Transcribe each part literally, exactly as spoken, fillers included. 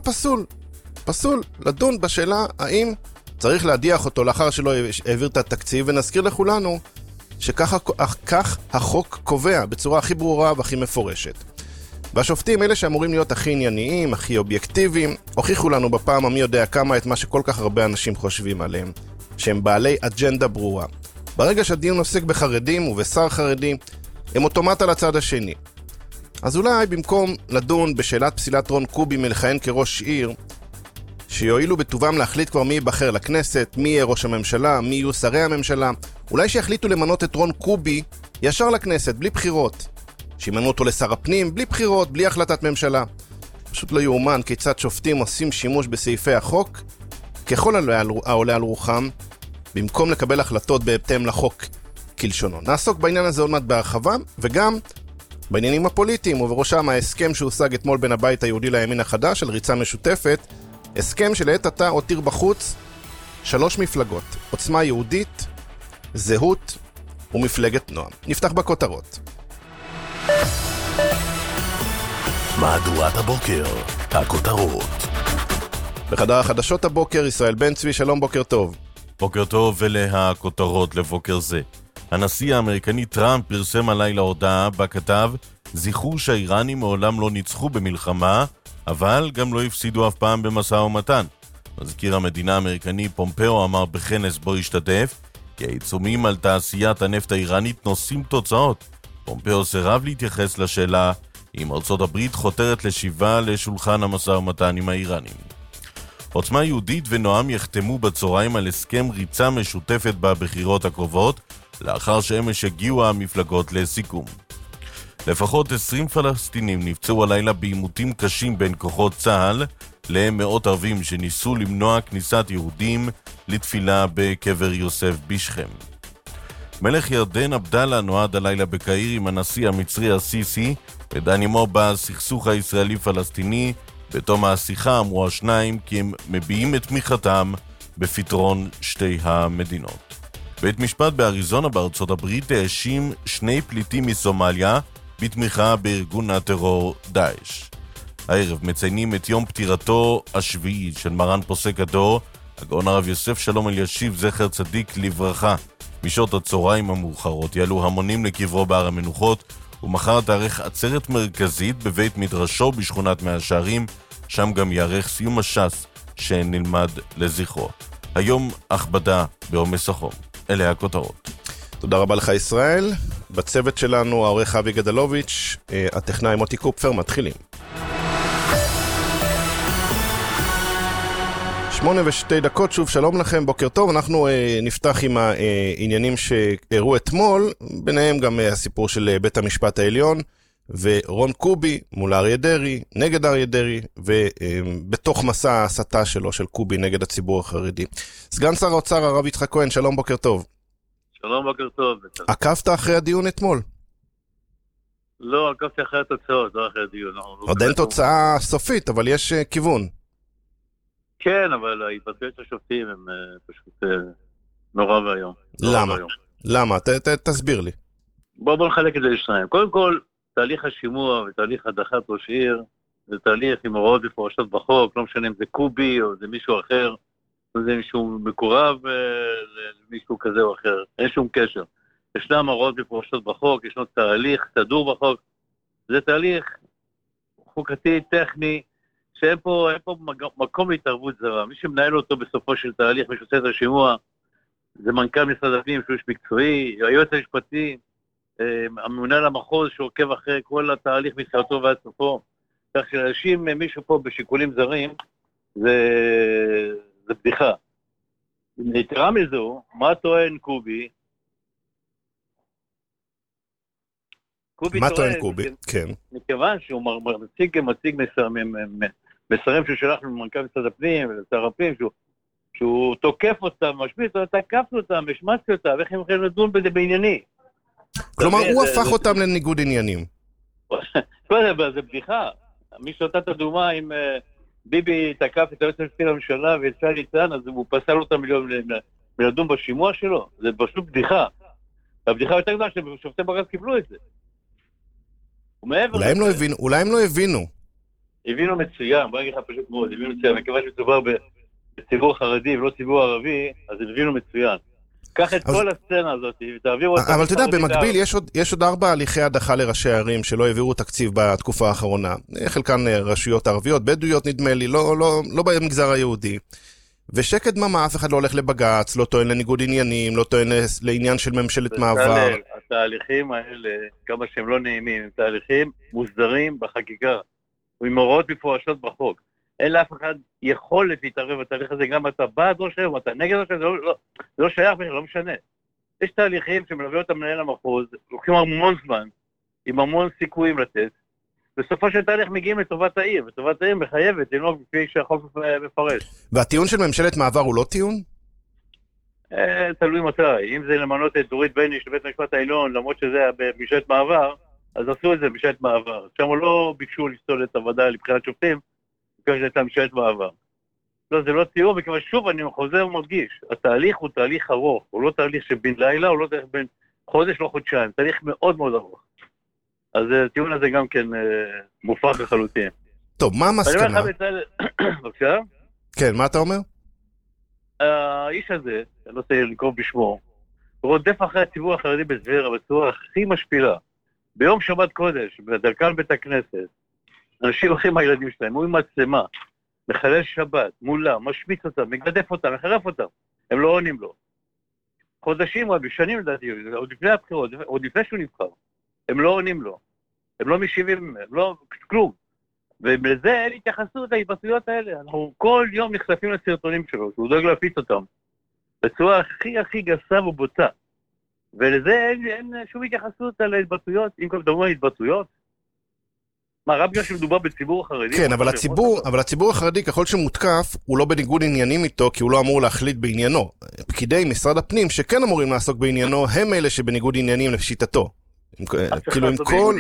פסול. פסול לדון בשאלה האם צריך להדיח אותו לאחר שלא העביר את התקציב, ונזכיר לכולנו שכך כך החוק קובע בצורה הכי ברורה והכי מפורשת. והשופטים, אלה שאמורים להיות הכי ענייניים, הכי אובייקטיביים, הוכיחו לנו בפעם המי יודע כמה את מה שכל כך הרבה אנשים חושבים עליהם, שהם בעלי אג'נדה ברורה. ברגע שהדיון עוסק בחרדים ובשר חרדי, הם אוטומט על הצד השני. אז אולי במקום לדון בשאלת פסילת רון קובי מלכהן כראש עיר, שיועילו בטובם להחליט כבר מי ייבחר לכנסת, מי יהיה ראש הממשלה, מי יהיו שרי הממשלה, אולי שיחליטו למנות את רון קובי ישר לכנסת, בלי בחירות. שימנו אותו לשר הפנים, בלי בחירות, בלי החלטת ממשלה. פשוט לא יאומן כיצד שופטים עושים שימוש בסעיפי החוק, ככל העולה על רוחם, במקום לקבל החלטות בהתאם לחוק כלשונו. נעסוק בעניין הזה עוד מעט בהרחבה, וגם בעניינים הפוליטיים, ובראשם ההסכם שהושג אתמול בין הבית היהודי לימין החדש, של ריצה משותפת, הסכם שלעת עתה הותיר בחוץ שלוש מפלגות, עוצמה יהודית, זהות ומפלגת נועם. נפתח בכותרות. מהדורת הבוקר, הכותרות. בחדר החדשות הבוקר, ישראל בן צבי, שלום, בוקר טוב. בוקר טוב, ואלה הכותרות לבוקר זה. הנשיא האמריקני טראמפ פרסם הלילה הודעה בה כתב, זכרו שהאיראנים מעולם לא ניצחו במלחמה, אבל גם לא הפסידו אף פעם במשא ומתן. מזכיר המדינה האמריקני פומפאו אמר בכנס בו השתתף, כי העיצומים על תעשיית הנפט האיראנית נושאים תוצאות. פומפאו סירב להתייחס לשאלה אם ארצות הברית חותרת לשיבה לשולחן המשא ומתן עם האיראנים. עוצמה יהודית ונועם יחתמו בצהריים על הסכם ריצה משותפת בבחירות הקרובות, לאחר שאמש הגיעו המפלגות לסיכום. לפחות עשרים פלסטינים נפצעו הלילה בעימותים קשים בין כוחות צה"ל למאות ערבים שניסו למנוע כניסת יהודים לתפילה בקבר יוסף בשכם. מלך ירדן עבדאללה נועד הלילה בקהיר עם הנשיא המצרי הסיסי, ודן עמו בסכסוך הישראלי-פלסטיני. בתום השיחה אמרו השניים כי הם מביעים את תמיכתם בפתרון שתי המדינות. בית משפט באריזונה בארצות הברית האשים שני פליטים מסומליה בתמיכה בארגון הטרור דאעש. הערב מציינים את יום פטירתו השביעי של מרן פוסק הדור, הגאון הרב יוסף שלום אלישיב זכר צדיק לברכה. בשעות הצהריים המאוחרות יעלו המונים לקברו בהר המנוחות, ומחר תארך עצרת מרכזית בבית מדרשו בשכונת מאה שערים, שם גם יארך סיום הש"ס שנלמד לזכרו. היום הכבדה בעומס החום. אלה הכותרות. תודה רבה לך ישראל. בצוות שלנו העורך אבי גדלוביץ', הטכנאי מוטי קופפר, מתחילים. שמונה ושתי דקות, שוב שלום לכם, בוקר טוב. אנחנו אה, נפתח עם העניינים שהראו אתמול, ביניהם גם אה, הסיפור של אה, בית המשפט העליון, ורון קובי מול אריה דרעי, נגד אריה דרעי, ובתוך אה, מסע ההסתה שלו של קובי נגד הציבור החרדי. סגן שר האוצר הרב יצחק כהן, שלום, בוקר טוב. שלום, בוקר טוב. עקבת אחרי הדיון אתמול? לא, עקבתי אחרי התוצאות, לא אחרי הדיון. עוד אין תוצאה סופית, אבל יש אה, כיוון. כן, אבל ההתבטאויות של השופטים הם פשוט נורא והיום. למה? למה? ת, ת, תסביר לי. בואו בוא נחלק את זה לשניים. קודם כל, תהליך השימוע ותהליך הדחת ראש עיר, זה תהליך עם הוראות מפורשות בחוק, לא משנה אם זה קובי או זה מישהו אחר, או זה מישהו מקורב למישהו כזה או אחר, אין שום קשר. ישנם הוראות מפורשות בחוק, ישנו תהליך סדור בחוק, זה תהליך חוקתי, טכני, שאין פה, אין פה מקום להתערבות זרה. מי שמנהל אותו בסופו של תהליך, מי שעושה את השימוע, זה מנכ"ל משרד הפנים, שהוא איש מקצועי, היועץ המשפטי, הממונה למחוז שעוקב אחרי כל התהליך מתחילתו ועד סופו. כך שלהאשים מישהו פה בשיקולים זרים, זה, זה בדיחה. יתרה מזו, מה טוען קובי? קובי מה טוען קובי? כן. מכיוון שהוא מציג מציג מסרים, מסרים ששלח למנכ"ל משרד הפנים ולשר הפנים, שהוא, שהוא תוקף אותם, משמיץ, תקפנו אותם, השמצתי אותם, ואיך הם יכולים לדון בזה בענייני. כלומר, הוא הפך אותם לניגוד עניינים. זה בדיחה. מי שאותה את הדוגמה, אם ביבי תקף את היועץ המשפטי לממשלה ויצא ליצן, אז הוא פסל אותם מלדון בשימוע שלו. זה פשוט בדיחה. הבדיחה יותר גדולה ששופטי בג"ץ קיבלו את זה. אולי הם לא הבינו, אולי הם לא הבינו. הבינו מצוין, בוא נגיד לך פשוט מאוד, הבינו מצוין, מכיוון שצובר בציבור חרדי ולא ציבור ערבי, אז הבינו מצוין. קח את כל הסצנה הזאת, ותעבירו אותה. אבל אתה יודע, במקביל יש עוד ארבע הליכי הדחה לראשי הערים שלא העבירו תקציב בתקופה האחרונה. חלקן רשויות ערביות, בדואיות נדמה לי, לא במגזר היהודי. ושקט דממה, אף אחד לא הולך לבג"ץ, לא טוען לניגוד עניינים, לא טוען לעניין של ממשלת מעבר. התהליכים האלה, כמה שהם לא נעימים, הם תהליכים מוסדרים בחקיקה, עם הוראות מפורשות בחוק. אין לאף אחד יכולת להתערב בתהליך הזה, גם אתה בעד ראש העיר, אתה נגד ראש העיר, זה לא שייך, לא משנה. יש תהליכים שמלווה אותם מנהל המחוז, לוקחים המון זמן, עם המון סיכויים לתת, בסופו של תהליך מגיעים לטובת העיר, וטובת העיר מחייבת, לנהוג לפי שהחוק מפרש. והטיעון של ממשלת מעבר הוא לא טיעון? תלוי מתי. אם זה למנות את דורית בייניש לבית המשפט העליון, למרות שזה היה בממשלת מעבר, אז עשו את זה בממשלת מעבר. שם לא ביקשו לפסול את הוועדה לבחירת שופטים, בגלל שזה ממשלת מעבר. לא, זה לא טיעון, מכיוון שוב אני חוזר ומדגיש, התהליך הוא תהליך ארוך, הוא לא תהליך שבין לילה, הוא לא תהליך בין חודש, לא חודשיים, תהליך מאוד מאוד ארוך. אז הטיעון הזה גם כן מופרך לחלוטין. טוב, מה המסקנה? אני אומר לך בצל... בבקשה? כן, מה אתה אומר? האיש הזה, אני לא רוצה לקרוא בשמו, רודף אחרי הציבור החרדי בטבריה בצורה הכי משפילה. ביום שבת קודש, בדרכם בית הכנסת, אנשים הולכים מהילדים שלהם, הוא עם מצלמה, מחלל שבת, מולה, משמיץ אותם, מגדף אותם, מחרף אותם. הם לא עונים לו. חודשים רבים, שנים לדעתי, עוד לפני הבחירות, עוד לפני שהוא נבחר. הם לא עונים לו. הם לא משיבים, הם לא כלום. ולזה אין התייחסות להתבטאויות האלה. אנחנו כל יום נחשפים לסרטונים שלו, שהוא דואג להפיץ אותם. בצורה הכי הכי גסה ובוטה. ולזה אין, אין שום התייחסות על ההתבטאויות. אם כבר מדברים על התבטאויות, מה, רק בגלל שמדובר בציבור החרדי? כן, אבל הציבור, אבל הציבור החרדי, ככל שמותקף, הוא לא בניגוד עניינים איתו, כי הוא לא אמור להחליט בעניינו. פקידי משרד הפנים, שכן אמורים לעסוק בעניינו, הם אלה שבניגוד עניינים לשיטתו. כאילו עם כל...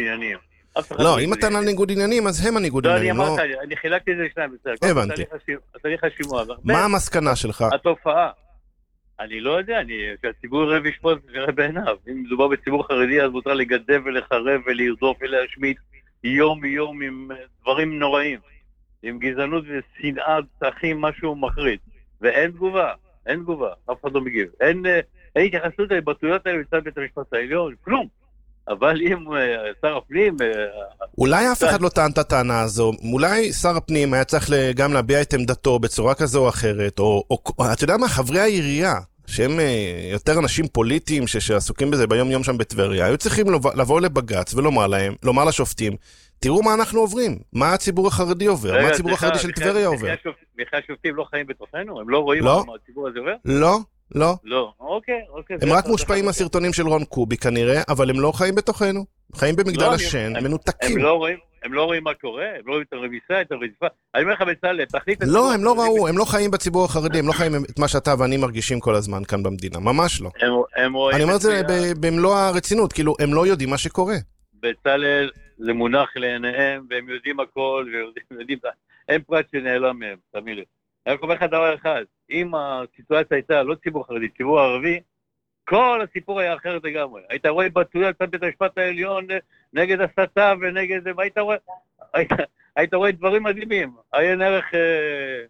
לא, אם אתה על ניגוד עניינים, אז הם הניגוד עניינים. לא, אני אמרתי, אני חילקתי את זה לשניים. הבנתי. התהליך השימוע. מה המסקנה שלך? התופעה. אני לא יודע, שהציבור רב ישפוט וראה בעיניו. אם מדובר בציבור חרדי, אז מותר לגדב ולחרב ולרדוף ולהשמיט יום יום עם דברים נוראים. עם גזענות ושנאה, צחים, משהו מחריד. ואין תגובה, אין תגובה, אף אחד לא מגיב. אין התייחסות להתבטאויות האלה מצד בית המשפט העליון, כלום. אבל אם שר הפנים... אולי אף אחד לא טען את הטענה הזו, אולי שר הפנים היה צריך גם להביע את עמדתו בצורה כזו או אחרת, או אתה יודע מה, חברי העירייה, שהם יותר אנשים פוליטיים שעסוקים בזה ביום יום שם בטבריה, היו צריכים לבוא לבג"ץ ולומר להם, לומר לשופטים, תראו מה אנחנו עוברים, מה הציבור החרדי עובר, מה הציבור החרדי של טבריה עובר. בכלל שופטים לא חיים בתוכנו? הם לא רואים מה הציבור הזה עובר? לא. לא. לא, אוקיי, אוקיי. הם רק מושפעים מהסרטונים של רון קובי כנראה, אבל הם לא חיים בתוכנו. חיים במגדל השן, מנותקים. הם לא רואים, הם לא רואים מה קורה, הם לא רואים את הרמיסה, את הרדיפה. אני אומר לך בצלאל, תחליט... לא, הם לא ראו, הם לא חיים בציבור החרדי, הם לא חיים את מה שאתה ואני מרגישים כל הזמן כאן במדינה, ממש לא. אני אומר את זה במלוא הרצינות, כאילו, הם לא יודעים מה שקורה. בצלאל, זה מונח לעיניהם, והם יודעים הכל, ויודעים... אין פרט שנעלם מהם, תאמין לי. אני אומר לך דבר אחד, אם הסיטואציה הייתה לא ציבור חרדי, ציבור ערבי, כל הסיפור היה אחרת לגמרי. היית רואה התבטאויות צד בית המשפט העליון נגד הסתה ונגד... היית רואה, היית, היית רואה דברים מדהימים. עיין ערך אה,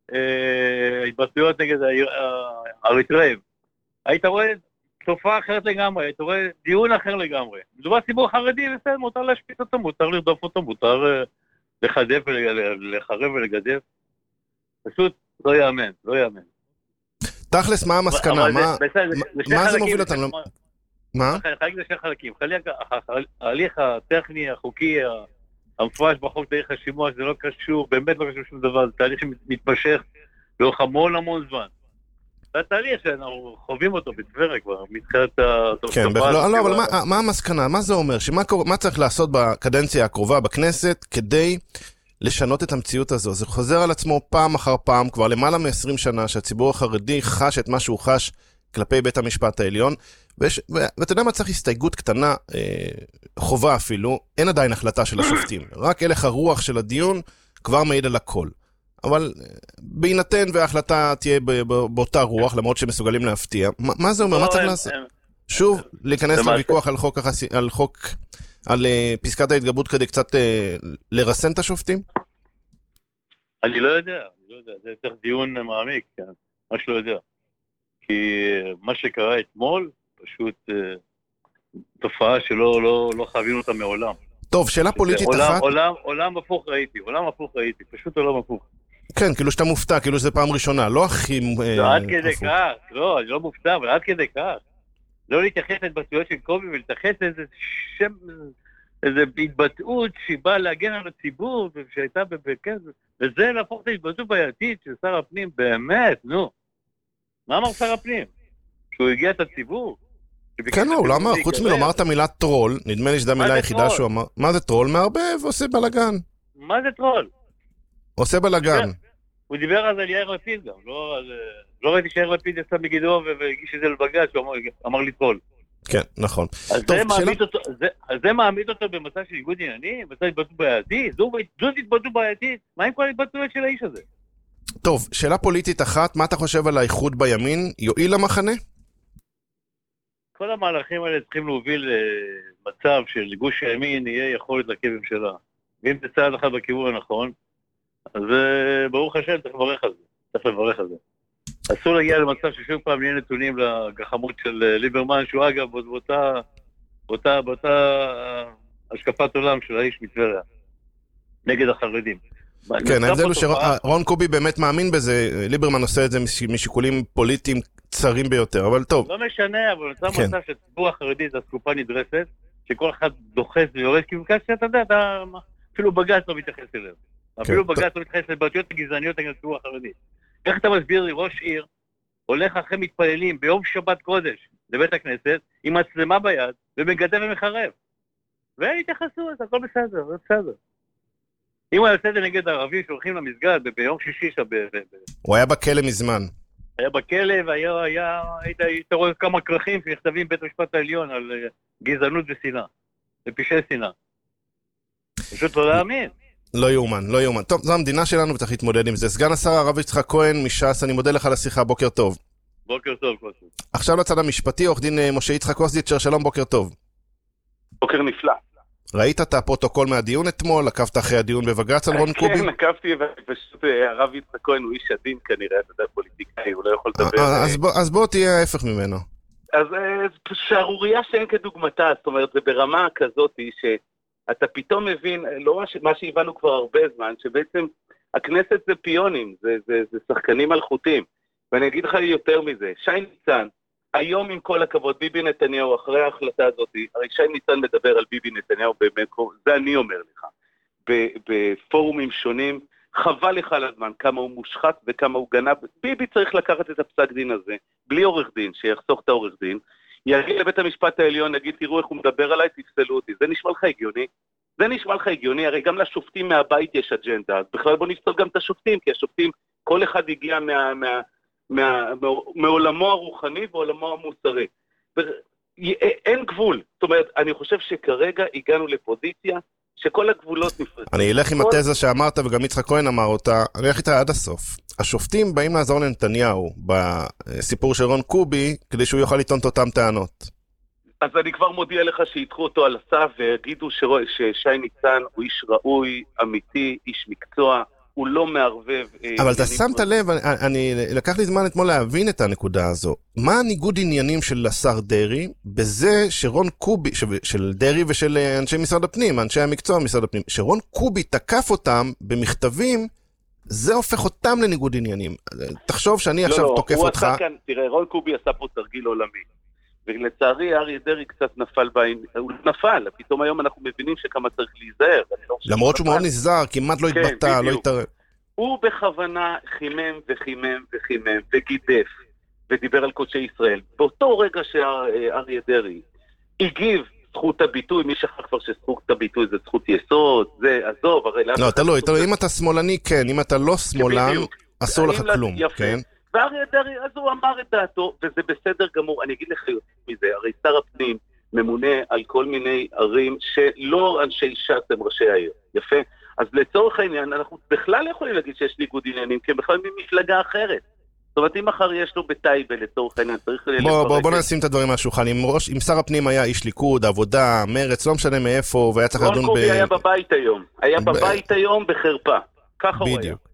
אה, התבטאויות נגד האריתראים. היית רואה תופעה אחרת לגמרי, היית רואה דיון אחר לגמרי. מדובר ציבור חרדי, בסדר, מותר להשפיט אותו, מותר לרדוף אותו, מותר לחדף ולחרב ולגדף. פשוט לא יאמן, לא יאמן. תכלס, מה המסקנה? מה זה מוביל אותנו? מה? חלק זה שני חלקים. ההליך הטכני, החוקי, המפורש בחוק תהליך השימוע, זה לא קשור, באמת לא קשור שום דבר, זה תהליך שמתמשך לאורך המון המון זמן. זה התהליך שאנחנו חווים אותו בטבריה כבר, מתחילת התופעה. כן, לא, אבל מה המסקנה? מה זה אומר? מה צריך לעשות בקדנציה הקרובה בכנסת כדי לשנות את המציאות הזו? זה חוזר על עצמו פעם אחר פעם, כבר למעלה מ-עשרים שנה, שהציבור החרדי חש את מה שהוא חש כלפי בית המשפט העליון, ויש, ו- ואתה יודע מה, צריך הסתייגות קטנה, אה, חובה אפילו, אין עדיין החלטה של השופטים, רק הלך הרוח של הדיון כבר מעיד על הכל. אבל בהינתן וההחלטה תהיה ב- ב- באותה רוח, למרות שמסוגלים להפתיע, מה, מה זה אומר? מה צריך לעשות? שוב, להיכנס לוויכוח על חוק, החס... על חוק, על uh, פסקת ההתגברות כדי קצת uh, לרסן את השופטים? אני לא יודע, אני לא יודע, זה צריך דיון מעמיק, כן, מה שלא יודע. כי מה שקרה אתמול, פשוט אה, תופעה שלא לא, לא חווינו אותה מעולם. טוב, שאלה פוליטית עולם, אחת. עולם, עולם הפוך ראיתי, עולם הפוך ראיתי, פשוט עולם הפוך. כן, כאילו שאתה מופתע, כאילו שזה פעם ראשונה, לא הכי... לא, עד כדי כך, לא, אני לא מופתע, אבל עד כדי כך. לא להתייחס להתבטאויות של קובי ולהתייחס לאיזה שם, איזה התבטאות שהיא באה להגן על הציבור, ושהייתה בכן, וזה להפוך את ההתבטאות בעייתית של שר הפנים, באמת, נו. מה אמר שר הפנים? שהוא הגיע את הציבור? כן, לא, למה? חוץ מלומר את המילה טרול, נדמה לי שזו המילה היחידה שהוא אמר, מה זה טרול? מערבב, עושה בלגן. מה זה טרול? עושה בלגן. הוא דיבר אז על יאיר לפיד גם, לא ראיתי שיאיר לפיד יצא מגידו והגיש את זה לבג"ץ, הוא אמר לי טרול. כן, נכון. אז זה מעמיד אותו במצב של ניגוד עניינים, במצב התבטאות בעייתית, זו התבטאות בעייתית, מה עם כל התבטאויות של האיש הזה? טוב, שאלה פוליטית אחת, מה אתה חושב על האיחוד בימין? יועיל למחנה? כל המהלכים האלה צריכים להוביל למצב של גוש הימין יהיה יכולת להרכיב ממשלה. ואם זה צעד אחד בכיוון הנכון, אז ברוך השם צריך לברך על זה. צריך לברך על זה. אסור להגיע למצב ששום פעם נהיה נתונים לגחמות של ליברמן, שהוא אגב באותה, באותה, באותה השקפת עולם של האיש מטבריה, נגד החרדים. כן, ההבדל הוא שרון קובי באמת מאמין בזה, ליברמן עושה את זה משיקולים פוליטיים צרים ביותר, אבל טוב. לא משנה, אבל נוצר מצב שציבור החרדי זה אסקופה נדרסת, שכל אחד דוחס ויורד, כי בגלל שאתה יודע, אפילו בג"ץ לא מתייחס אליו. אפילו בג"ץ לא מתייחס לבעיות הגזעניות נגד הציבור החרדי. איך אתה מסביר לי, ראש עיר הולך אחרי מתפללים ביום שבת קודש לבית הכנסת, עם מצלמה ביד, ומגדל ומחרב. ואין התייחסות, הכל בסדר, זה בסדר. אם הוא יוצא נגד הערבים שהולכים למסגד ביום שישי שב... הוא היה בכלא מזמן. היה בכלא, והיה, היה, היית, היית רואה כמה כרכים שנכתבים בית המשפט העליון על גזענות ושנאה, ופשעי שנאה. פשוט לא להאמין. לא יאומן, לא יאומן. טוב, זו המדינה שלנו וצריך להתמודד עם זה. סגן השר הרב יצחק כהן מש"ס, אני מודה לך על השיחה, בוקר טוב. בוקר טוב, קוסי. עכשיו לצד המשפטי, עורך דין משה יצחק קוסדיצ'ר, שלום, בוקר טוב. בוקר נפלא. ראית את הפרוטוקול מהדיון אתמול? עקבת אחרי הדיון בבג"ץ על רון קובי? כן, עקבתי, ופשוט הרב יצחק כהן הוא איש עדין כנראה, אתה יודע, פוליטיקאי, הוא לא יכול לדבר. אז בוא תהיה ההפך ממנו. אז שערוריה שאין כדוגמתה, זאת אומרת, זה ברמה כזאת שאתה פתאום מבין, לא מה שהבנו כבר הרבה זמן, שבעצם הכנסת זה פיונים, זה שחקנים מלכותיים. ואני אגיד לך יותר מזה, שי ניצן, היום עם כל הכבוד, ביבי נתניהו, אחרי ההחלטה הזאת, הרי שי ניצן מדבר על ביבי נתניהו במקום, זה אני אומר לך, בפורומים שונים, חבל לך על הזמן, כמה הוא מושחת וכמה הוא גנב, ביבי צריך לקחת את הפסק דין הזה, בלי עורך דין, שיחסוך את העורך דין, יגיע לבית המשפט העליון, נגיד, תראו איך הוא מדבר עליי, תפסלו אותי, זה נשמע לך הגיוני? זה נשמע לך הגיוני, הרי גם לשופטים מהבית יש אג'נדה, אז בכלל בוא נפסול גם את השופטים, כי השופטים, כל אחד הגיע מה... מה מה, מעולמו הרוחני ועולמו המוסרי. אין גבול. זאת אומרת, אני חושב שכרגע הגענו לפוזיציה שכל הגבולות נפרצו. אני אלך עם התזה שאמרת, וגם יצחק כהן אמר אותה, אני אלך איתה עד הסוף. השופטים באים לעזור לנתניהו בסיפור של רון קובי, כדי שהוא יוכל לטעון את אותם טענות. אז אני כבר מודיע לך שיתחו אותו על הסף, ויגידו ששי ניצן הוא איש ראוי, אמיתי, איש מקצוע, הוא לא מערבב... אבל אתה שמת לב, אני לקח לי זמן אתמול להבין את הנקודה הזו. מה הניגוד עניינים של השר דרי, בזה שרון קובי, של דרי ושל אנשי משרד הפנים, אנשי המקצוע משרד הפנים, שרון קובי תקף אותם במכתבים, זה הופך אותם לניגוד עניינים. תחשוב שאני עכשיו תוקף אותך... לא, לא, הוא עשה כאן, תראה, רון קובי עשה פה תרגיל עולמי. ולצערי, אריה דרי קצת נפל בעין, הוא נפל, פתאום היום אנחנו מבינים שכמה צריך להיזהר. למרות שהוא מאוד נזהר, כמעט לא התבטא, לא התערב. הוא בכוונה חימם וחימם וחימם וגידף, ודיבר על קודשי ישראל. באותו רגע שאריה דרי הגיב זכות הביטוי, מי שכח כבר שזכות הביטוי זה זכות יסוד, זה עזוב, הרי... לא, תלוי, תלוי, אם אתה שמאלני, כן, אם אתה לא שמאלן, אסור לך כלום, כן? ואריה דרי, אז הוא אמר את דעתו, וזה בסדר גמור. אני אגיד לך יותר מזה, הרי שר הפנים ממונה על כל מיני ערים שלא אנשי ש"ס הם ראשי העיר. יפה? אז לצורך העניין, אנחנו בכלל יכולים להגיד שיש ניגוד עניינים, כי הם בכלל ממפלגה אחרת. זאת אומרת, אם מחר יש לו בטייבה לצורך העניין, צריך... בוא, בוא, בוא נשים את הדברים מהשולחן. אם, ראש, אם שר הפנים היה איש ליכוד, עבודה, מרץ, לא משנה מאיפה, והיה צריך לדון ב... רון קובי היה בבית היום. היה בבית היום בחרפה. ככה הוא היה.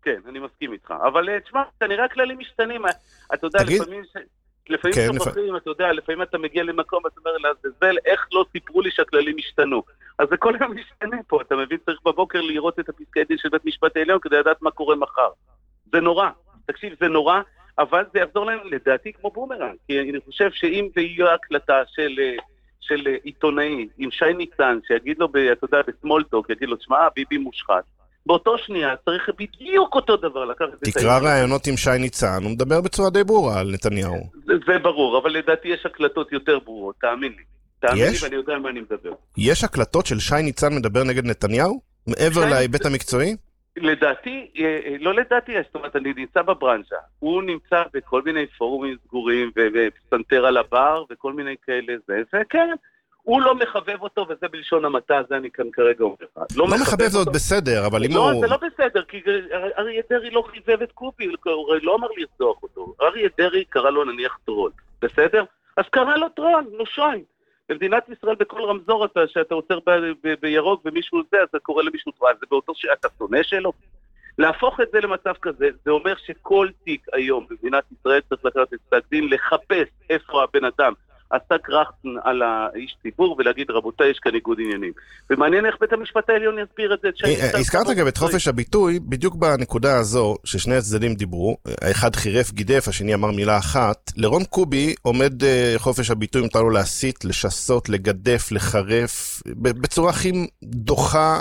כן, אני מסכים איתך. אבל תשמע, כנראה הכללים משתנים. אתה יודע, תגיד? לפעמים... לפעמים כן, שוכחים, אתה יודע, לפעמים אתה מגיע למקום ואתה אומר לעזאזל, איך לא סיפרו לי שהכללים השתנו. אז זה כל יום משתנה פה, אתה מבין, צריך בבוקר לראות את הפסקי דין של בית משפט העליון כדי לדעת מה קורה מחר. זה נורא, תקשיב, זה נורא, אבל זה יחזור להם לדעתי כמו בומרנג, כי אני חושב שאם זה יהיה הקלטה של, של עיתונאי עם שי ניצן, שיגיד לו, אתה יודע, בסמולטוק, יגיד לו, תשמע, ביבי מושחת, באותו שנייה צריך בדיוק אותו דבר לקחת את העניין. תקרא ראיונות עם שי ניצן, הוא מדבר בצורה די ברורה על נתניהו. זה, זה ברור, אבל לדעתי יש הקלטות יותר ברורות, תאמין לי. תאמין יש? לי ואני יודע על מה אני מדבר. יש הקלטות של שי ניצן מדבר נגד נתניהו? מעבר להיבט המקצועי? לדעתי, לא לדעתי, זאת אומרת, אני נמצא בברנז'ה. הוא נמצא בכל מיני פורומים סגורים, ופסנתר על הבר, וכל מיני כאלה, זה, וכן. הוא לא מחבב אותו, וזה בלשון המעטה, זה אני כאן כרגע אומר לך. לא מחבב זאת בסדר, אבל אם הוא... לא, זה לא בסדר, כי אריה דרעי לא חיבב את קובי, הוא לא אמר לרצוח אותו. אריה דרעי קרא לו נניח טרול, בסדר? אז קרא לו טרול, נושיים. במדינת ישראל בכל רמזור אתה, שאתה עוצר בירוק ומישהו זה, אז אתה קורא למישהו טרול, זה באותו שאתה שונא שלו. להפוך את זה למצב כזה, זה אומר שכל תיק היום במדינת ישראל צריך לקחת את פסק דין, לחפש איפה הבן אדם עשה קרחטן על האיש ציבור ולהגיד רבותיי יש כאן ניגוד עניינים. ומעניין איך בית המשפט העליון יסביר את זה. הזכרת גם את חופש הביטוי, בדיוק בנקודה הזו ששני הצדדים דיברו, האחד חירף גידף, השני אמר מילה אחת, לרון קובי עומד חופש הביטוי, מותר לו להסית, לשסות, לגדף, לחרף, בצורה הכי דוחה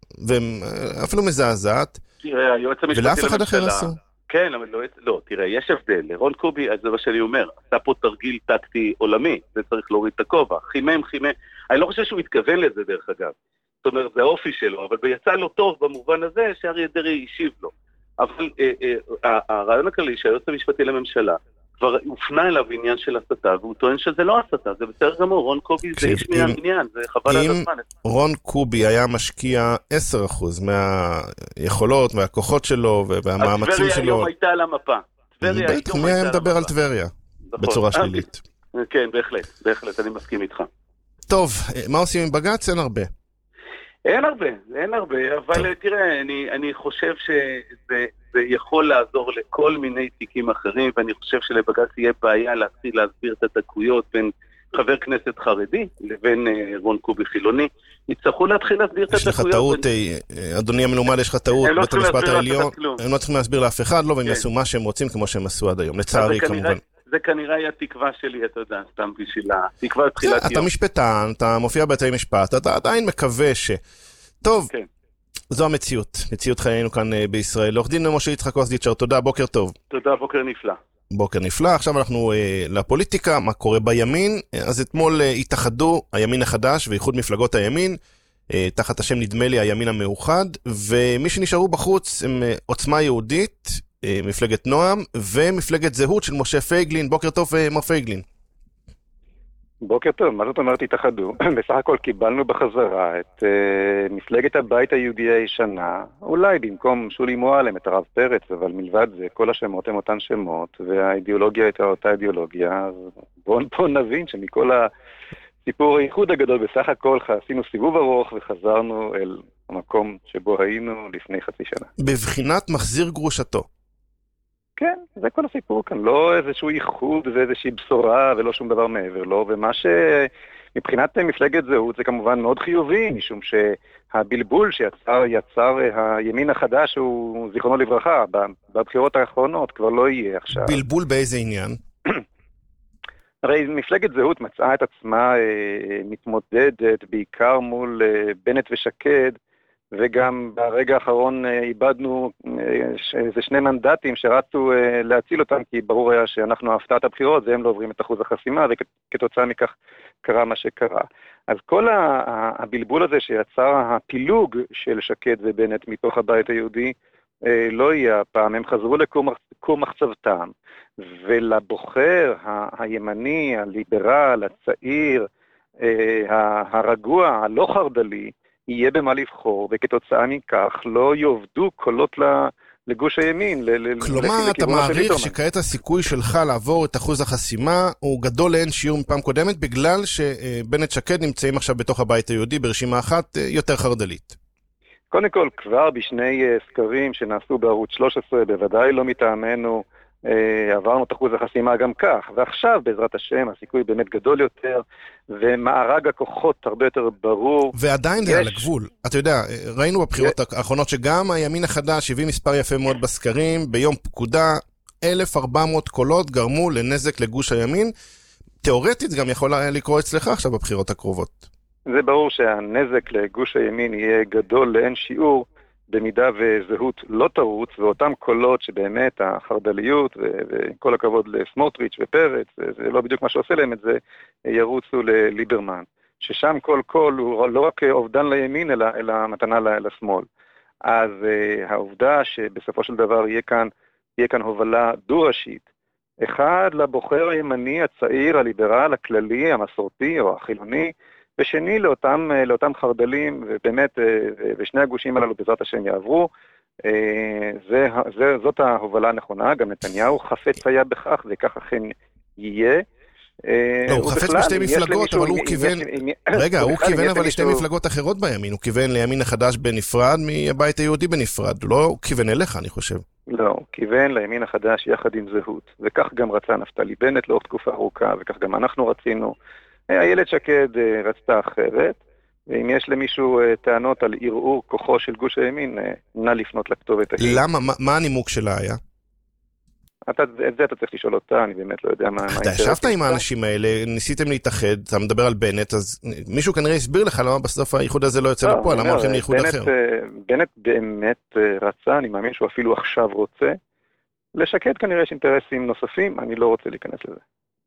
ואפילו מזעזעת, ולאף אחד אחר עשו. כן, אבל לא, לא, תראה, יש הבדל. רון קובי, אז זה מה שאני אומר, עשה פה תרגיל טקטי עולמי, זה צריך להוריד את הכובע. חימם, חימם. אני לא חושב שהוא התכוון לזה דרך אגב. זאת אומרת, זה האופי שלו, אבל ביצא לו טוב במובן הזה שאריה דרעי השיב לו. אבל אה, אה, הרעיון הכללי שהיועץ המשפטי לממשלה כבר הופנה אליו עניין של הסתה, והוא טוען שזה לא הסתה, זה בסדר גמור, רון קובי זה איש מהעניין, זה חבל על הזמן. אם רון קובי היה משקיע עשרה אחוז מהיכולות, מהכוחות שלו והמאמצים שלו... טבריה היום הייתה על המפה. בטח, מי היה מדבר על טבריה? בצורה שלילית. כן, בהחלט, בהחלט, אני מסכים איתך. טוב, מה עושים עם בג"ץ? אין הרבה. אין הרבה, אין הרבה, אבל תראה, אני, אני חושב שזה זה יכול לעזור לכל מיני תיקים אחרים, ואני חושב שלבג"ץ יהיה בעיה להתחיל להסביר את הדקויות בין חבר כנסת חרדי לבין רון קובי חילוני. יצטרכו להתחיל להסביר את הדקויות. יש לך טעות, אדוני המלומד, יש לך טעות, בית המשפט העליון, הם לא צריכים להסביר לאף אחד, לא, והם יעשו מה שהם רוצים כמו שהם עשו עד היום, לצערי כמובן. זה כנראה היה תקווה שלי, אתה יודע, סתם בשביל התקווה תחילת יום. אתה משפטן, אתה מופיע בבתי משפט, אתה עדיין מקווה ש... טוב, זו המציאות, מציאות חיינו כאן בישראל. עורך דין משה יצחק אוזדיצ'ר, תודה, בוקר טוב. תודה, בוקר נפלא. בוקר נפלא, עכשיו אנחנו אה, לפוליטיקה, מה קורה בימין. אז אתמול אה, התאחדו הימין החדש ואיחוד מפלגות הימין, אה, תחת השם נדמה לי הימין המאוחד, ומי שנשארו בחוץ הם אה, עוצמה יהודית, אה, מפלגת נועם, ומפלגת זהות של משה פייגלין. בוקר טוב, אה, מר פייגלין. בוקר טוב, מה זאת אומרת התאחדו? בסך הכל קיבלנו בחזרה את uh, מפלגת הבית היהודי הישנה, אולי במקום שולי מועלם את הרב פרץ, אבל מלבד זה כל השמות הם אותן שמות, והאידיאולוגיה הייתה אותה אידיאולוגיה, אז בואו בוא נבין שמכל הסיפור הייחוד הגדול בסך הכל עשינו סיבוב ארוך וחזרנו אל המקום שבו היינו לפני חצי שנה. בבחינת מחזיר גרושתו. כן, זה כל הסיפור כאן, לא איזשהו ייחוד ואיזושהי בשורה ולא שום דבר מעבר לו, ומה שמבחינת מפלגת זהות זה כמובן מאוד חיובי, משום שהבלבול שיצר יצר הימין החדש הוא זיכרונו לברכה, בבחירות האחרונות כבר לא יהיה עכשיו. בלבול באיזה עניין? הרי מפלגת זהות מצאה את עצמה מתמודדת בעיקר מול בנט ושקד, וגם ברגע האחרון איבדנו איזה שני מנדטים שרצו להציל אותם, כי ברור היה שאנחנו הפתעת הבחירות, והם לא עוברים את אחוז החסימה, וכתוצאה מכך קרה מה שקרה. אז כל הבלבול הזה שיצר הפילוג של שקד ובנט מתוך הבית היהודי, לא יהיה הפעם, הם חזרו לקור מחצבתם, ולבוחר הימני, הליברל, הצעיר, הרגוע, הלא חרדלי, יהיה במה לבחור, וכתוצאה מכך לא יובדו קולות לגוש הימין. כלומר, אתה מעריך שכעת הסיכוי שלך לעבור את אחוז החסימה הוא גדול לאין שיעור מפעם קודמת, בגלל שבנט שקד נמצאים עכשיו בתוך הבית היהודי ברשימה אחת יותר חרדלית. קודם כל, כבר בשני סקרים שנעשו בערוץ שלוש עשרה, בוודאי לא מטעמנו, עברנו את אחוז החסימה גם כך, ועכשיו בעזרת השם הסיכוי באמת גדול יותר, ומארג הכוחות הרבה יותר ברור. ועדיין זה על הגבול. אתה יודע, ראינו בבחירות האחרונות שגם הימין החדש הביא מספר יפה מאוד בסקרים, ביום פקודה אלף וארבע מאות קולות גרמו לנזק לגוש הימין. תיאורטית גם יכול לקרוא אצלך עכשיו בבחירות הקרובות. זה ברור שהנזק לגוש הימין יהיה גדול לאין שיעור, במידה וזהות לא תרוץ, ואותם קולות שבאמת החרדליות, וכל הכבוד לסמוטריץ' ופרץ, זה לא בדיוק מה שעושה להם את זה, ירוצו לליברמן. ששם כל קול הוא לא רק אובדן לימין, אלא, אלא מתנה לשמאל. אז העובדה שבסופו של דבר יהיה כאן, יהיה כאן הובלה דו-ראשית, אחד לבוחר הימני הצעיר, הליברל, הכללי, המסורתי או החילוני, ושני לאותם, לאותם חרדלים, ובאמת, ושני הגושים הללו בעזרת השם יעברו, זה, זה, זאת ההובלה הנכונה, גם נתניהו חפץ היה בכך, וכך אכן יהיה. לא, הוא חפץ בשתי מפלגות, אבל הוא כיוון, רגע, הוא כיוון אבל לשתי מפלגות אחרות בימין, הוא כיוון לימין החדש בנפרד, מהבית היהודי בנפרד, הוא לא כיוון אליך, אני חושב. לא, הוא כיוון לימין החדש יחד עם זהות, וכך גם רצה נפתלי בנט לאורך תקופה ארוכה, וכך גם אנחנו רצינו. איילת שקד רצתה אחרת, ואם יש למישהו טענות על ערעור כוחו של גוש הימין, נא לפנות לכתובת ההיא. למה? מה, מה הנימוק שלה היה? אתה, את זה אתה צריך לשאול אותה, אני באמת לא יודע מה... אתה ישבת עם האנשים האלה, ניסיתם להתאחד, אתה מדבר על בנט, אז מישהו כנראה הסביר לך למה בסוף האיחוד הזה לא יוצא לפועל, למה הולכים לאיחוד אחר? בנט באמת רצה, אני מאמין שהוא אפילו עכשיו רוצה, לשקד כנראה יש אינטרסים נוספים, אני לא רוצה להיכנס לזה.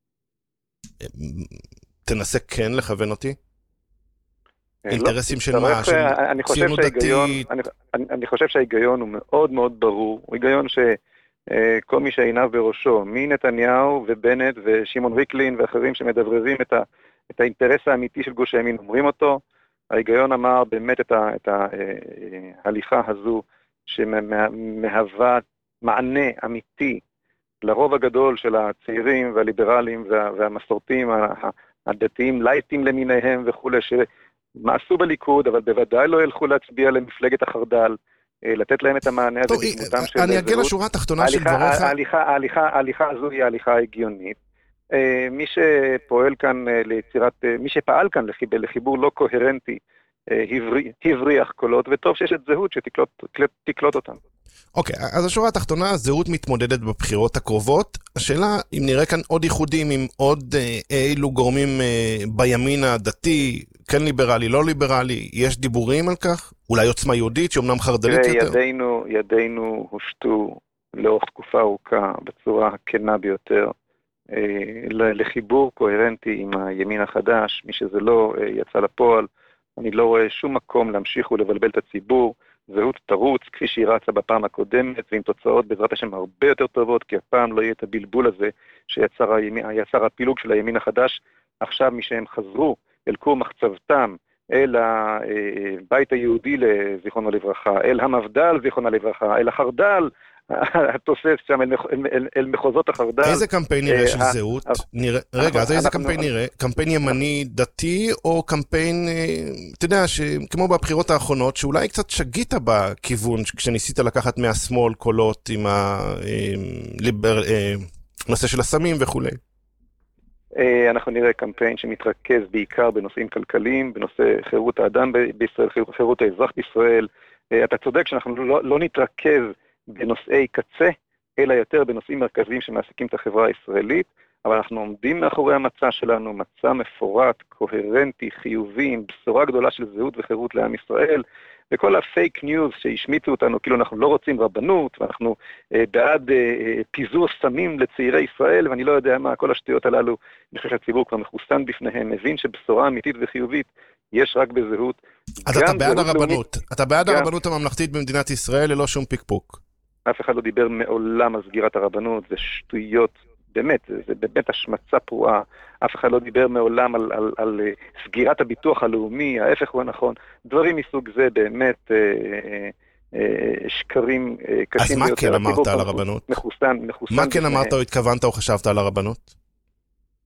תנסה כן לכוון אותי? אינטרסים של מה? של ציונות דתית? אני חושב שההיגיון הוא מאוד מאוד ברור, הוא היגיון שכל מי שעיניו בראשו, מנתניהו ובנט ושימון ריקלין ואחרים שמדבררים את האינטרס האמיתי של גוש הימין, אומרים אותו, ההיגיון אמר באמת את ההליכה הזו שמהווה מענה אמיתי לרוב הגדול של הצעירים והליברלים והמסורתיים הדתיים, לייטים למיניהם וכו', שמעשו בליכוד, אבל בוודאי לא ילכו להצביע למפלגת החרדל, לתת להם את המענה הזה. טוב, אני אגיע לשורה התחתונה של דבריך. ההליכה הזו היא ההליכה הגיונית. מי שפועל כאן ליצירת, מי שפעל כאן לחיבור לא קוהרנטי, הבריח קולות, וטוב שיש את זהות שתקלוט אותם. אוקיי, אז השורה התחתונה, זהות מתמודדת בבחירות הקרובות. השאלה אם נראה כאן עוד ייחודים עם עוד אילו גורמים בימין הדתי, כן ליברלי, לא ליברלי, יש דיבורים על כך? אולי עוצמה יהודית שאומנם חרדלית יותר? ידינו, ידינו הושטו לאורך תקופה ארוכה בצורה הכנה ביותר, לחיבור קוהרנטי עם הימין החדש, מי שזה לא יצא לפועל, אני לא רואה שום מקום להמשיך ולבלבל את הציבור, זהות תרוץ, כפי שהיא רצה בפעם הקודמת, ועם תוצאות בעזרת השם הרבה יותר טובות, כי הפעם לא יהיה את הבלבול הזה שיצר הימין, יצר הפילוג של הימין החדש. עכשיו מי שהם חזרו אל כור מחצבתם, אל הבית היהודי לזיכרונו לברכה, אל המפד"ל זיכרונה לברכה, אל החרד"ל, התוסס שם אל, אל, אל, אל מחוזות החרד"ל. איזה קמפיין נראה של זהות? נראה, רגע, אז איזה קמפיין נראה? קמפיין ימני דתי או קמפיין, אתה יודע, כמו בבחירות האחרונות, שאולי קצת שגית בכיוון כשניסית לקחת מהשמאל קולות עם הנושא של הסמים וכו'. אנחנו נראה קמפיין שמתרכז בעיקר בנושאים כלכליים, בנושא חירות האדם בישראל, חירות האזרח בישראל. אתה צודק שאנחנו לא, לא נתרכז בנושאי קצה, אלא יותר בנושאים מרכזיים שמעסיקים את החברה הישראלית, אבל אנחנו עומדים מאחורי המצע שלנו, מצע מפורט, קוהרנטי, חיובי, עם בשורה גדולה של זהות וחירות לעם ישראל, וכל הפייק ניוז שהשמיצו אותנו, כאילו אנחנו לא רוצים רבנות, ואנחנו אה, בעד אה, פיזור סמים לצעירי ישראל, ואני לא יודע מה, כל השטויות הללו, אני חושב שהציבור כבר מחוסן בפניהם, מבין שבשורה אמיתית וחיובית יש רק בזהות. אז אתה בעד הרבנות, אתה בעד הרבנות הממלכתית במדינת ישראל ללא שום פיקפוק. אף אחד לא דיבר מעולם על סגירת הרבנות, זה שטויות, באמת, זה באמת השמצה פרועה, אף אחד לא דיבר מעולם על, על, על סגירת הביטוח הלאומי, ההפך הוא הנכון, דברים מסוג זה באמת אה, אה, שקרים אה, קשים ביותר. אז מה כן אמרת על הרבנות? מחוסן, מחוסן. מה כן אמרת או התכוונת או חשבת על הרבנות?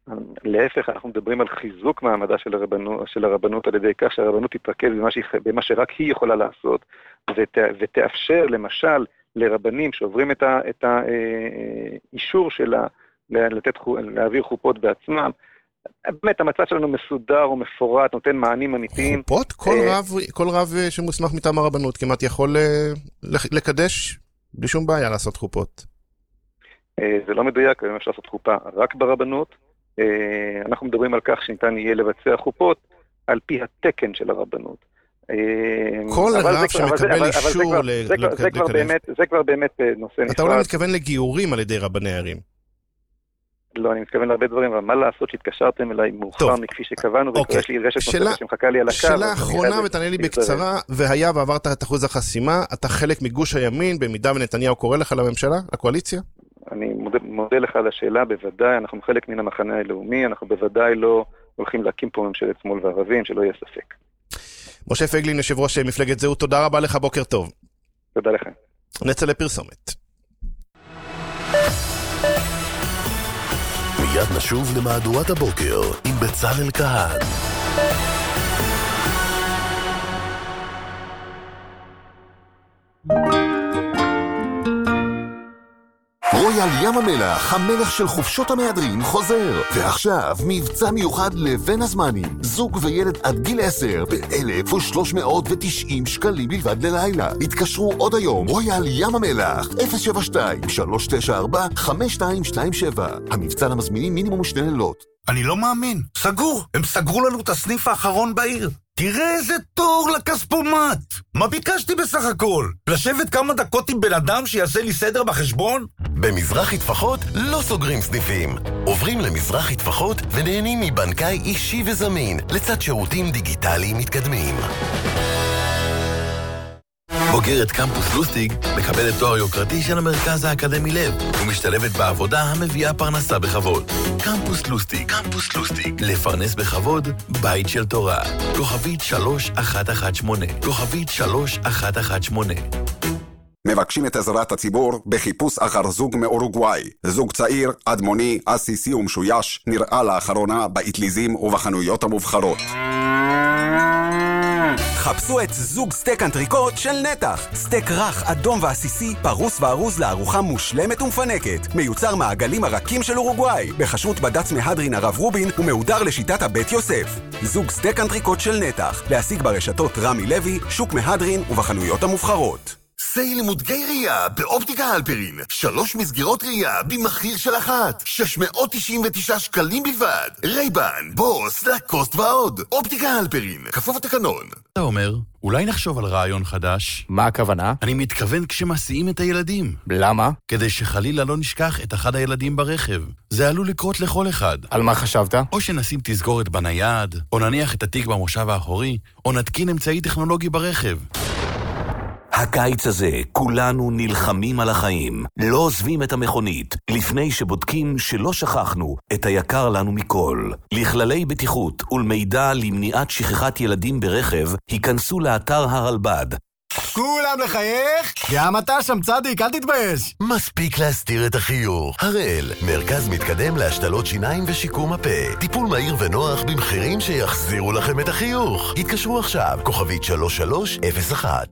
להפך, אנחנו מדברים על חיזוק מעמדה של הרבנות, של הרבנות על ידי כך שהרבנות תתרכז במה, שהיא, במה שרק היא יכולה לעשות, ות, ותאפשר למשל לרבנים שעוברים את, ה, את האישור שלה לתת, להעביר חופות בעצמם. באמת המצב שלנו מסודר ומפורט, נותן מענים אמיתיים. חופות? כל רב, כל רב שמוסמך מטעם הרבנות כמעט יכול לקדש בלי שום בעיה לעשות חופות. זה לא מדויק, היום אפשר לעשות חופה רק ברבנות. אנחנו מדברים על כך שניתן יהיה לבצע חופות על פי התקן של הרבנות. כל רב שמקבל אישור לקדש. זה כבר באמת נושא נפרד. אתה אולי מתכוון לגיורים על ידי רבני ערים. לא, אני מתכוון להרבה דברים, אבל מה לעשות שהתקשרתם אליי מאוחר מכפי שקבענו, ויש לי רשת נוספת שמחכה לי על הקו. שאלה אחרונה, ותענה לי בקצרה, והיה ועברת את אחוז החסימה, אתה חלק מגוש הימין, במידה ונתניהו קורא לך לממשלה, לקואליציה? אני מודה, מודה לך על השאלה, בוודאי, אנחנו חלק מן המחנה הלאומי, אנחנו בוודאי לא הולכים להקים פה ממשלת שמאל וערבים, שלא יהיה ספק. משה פייגלין, יושב ראש מפלגת זהות, תודה רבה לך, בוקר טוב. תודה לכם. נצא לפרסומת. מיד נשוב למהדורת הבוקר עם בצלאל כהן. רויאל ים המלח, המלח של חופשות המהדרין, חוזר. ועכשיו מבצע מיוחד לבין הזמנים. זוג וילד עד גיל עשר ב-אלף ושלוש מאות ותשעים שקלים בלבד ללילה. התקשרו עוד היום, רויאל ים המלח, אפס שבע שתיים שלוש תשע ארבע חמש שתיים שתיים שבע. המבצע למזמינים מינימום שני לילות. אני לא מאמין, סגור. הם סגרו לנו את הסניף האחרון בעיר. תראה איזה תור לכספומט. מה ביקשתי בסך הכל? לשבת כמה דקות עם בן אדם שיעשה לי סדר בחשבון? במזרחי טפחות לא סוגרים סניפים. עוברים למזרחי טפחות ונהנים מבנקאי אישי וזמין, לצד שירותים דיגיטליים מתקדמים. בוגרת קמפוס לוסטיג מקבלת תואר יוקרתי של המרכז האקדמי לב ומשתלבת בעבודה המביאה פרנסה בכבוד. קמפוס לוסטיג, קמפוס לוסטיג, לפרנס בכבוד, בית של תורה. כוכבית שלוש אחת אחת שמונה, כוכבית שלוש אחת אחת שמונה. מבקשים את עזרת הציבור בחיפוש אחר זוג מאורוגוואי. זוג צעיר, אדמוני, אסיסי ומשויש, נראה לאחרונה באטליזים ובחנויות המובחרות. חפשו את זוג סטייק אנטריקוט של נתח. סטייק רך, אדום ועסיסי, פרוס וארוז לארוחה מושלמת ומפנקת. מיוצר מהעגלים הרכים של אורוגוואי, בחשרות בד"ץ מהדרין הרב רובין ומהודר לשיטת הבית יוסף. זוג סטייק אנטריקוט של נתח, להשיג ברשתות רמי לוי, שוק מהדרין ובחנויות המובחרות. סייל למודגי ראייה באופטיקה הלפרין. שלוש מסגרות ראייה במחיר של אחת. שש מאות תשעים ותשעה שקלים בלבד. רייבן, בוס, לקוסט ועוד. אופטיקה הלפרין. כפוף התקנון. אתה אומר, אולי נחשוב על רעיון חדש? מה הכוונה? אני מתכוון כשמסיעים את הילדים. למה? כדי שחלילה לא נשכח את אחד הילדים ברכב. זה עלול לקרות לכל אחד. על מה חשבת? או שנשים תסגורת בנייד, או נניח את התיק במושב האחורי, או נתקין אמצעי טכנולוגי ברכב. הקיץ הזה כולנו נלחמים על החיים, לא עוזבים את המכונית, לפני שבודקים שלא שכחנו את היקר לנו מכל. לכללי בטיחות ולמידע למניעת שכחת ילדים ברכב, היכנסו לאתר הרלב"ד. כולם לחייך? גם אתה שם צדיק, אל תתבייש. מספיק להסתיר את החיוך. הראל, מרכז מתקדם להשתלות שיניים ושיקום הפה. טיפול מהיר ונוח במחירים שיחזירו לכם את החיוך. התקשרו עכשיו, כוכבית שלוש שלוש אפס אחת.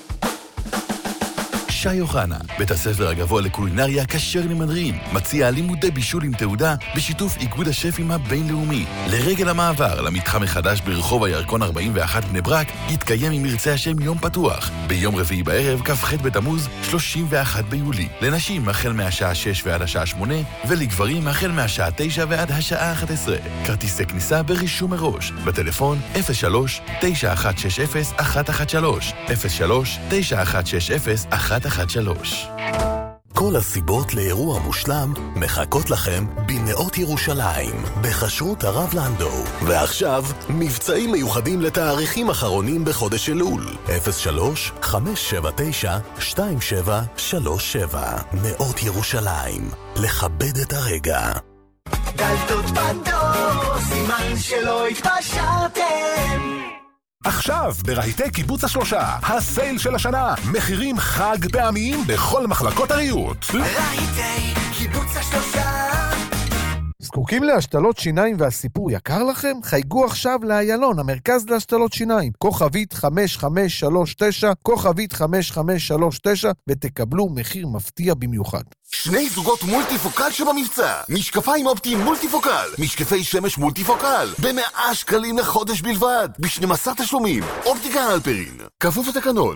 שי אוחנה, בית הספר הגבוה לקולינריה כשר למהדרין, מציע לימודי בישול עם תעודה בשיתוף איגוד השפים הבינלאומי. לרגל המעבר למתחם החדש ברחוב הירקון ארבעים ואחת בני ברק, יתקיים עם ירצה השם יום פתוח, ביום רביעי בערב, כ"ח בתמוז, שלושים ואחד ביולי. לנשים החל מהשעה שש ועד השעה שמונה, ולגברים החל מהשעה תשע ועד השעה אחת עשרה. כרטיסי כניסה ברישום מראש, בטלפון אפס שלוש תשע אחת שש אפס אחת אחת שלוש, אפס שלוש תשע אחת שש אפס אחת אחת שלוש. כל הסיבות לאירוע מושלם מחכות לכם בנאות ירושלים, בחשרות הרב לנדו. ועכשיו, מבצעים מיוחדים לתאריכים אחרונים בחודש אלול. אפס שלוש חמש שבע תשע שתיים שבע שלוש שבע. נאות ירושלים, לכבד את הרגע. דלתות בדור, סימן שלא התפשרתם. עכשיו, ברהיטי קיבוץ השלושה, הסייל של השנה, מחירים חג פעמיים בכל מחלקות הריהוט. רהיטי קיבוץ השלושה. זקוקים להשתלות שיניים והסיפור יקר לכם? חייגו עכשיו לאיילון, המרכז להשתלות שיניים. כוכבית חמש חמש שלוש תשע, כוכבית חמש חמש שלוש תשע, ותקבלו מחיר מפתיע במיוחד. שני זוגות מולטיפוקל שבמבצע. משקפיים אופטיים מולטיפוקל. משקפי שמש מולטיפוקל. במאה שקלים לחודש בלבד. ב-שנים עשר תשלומים. אופטיקה אלפרין. כפוף לתקנון.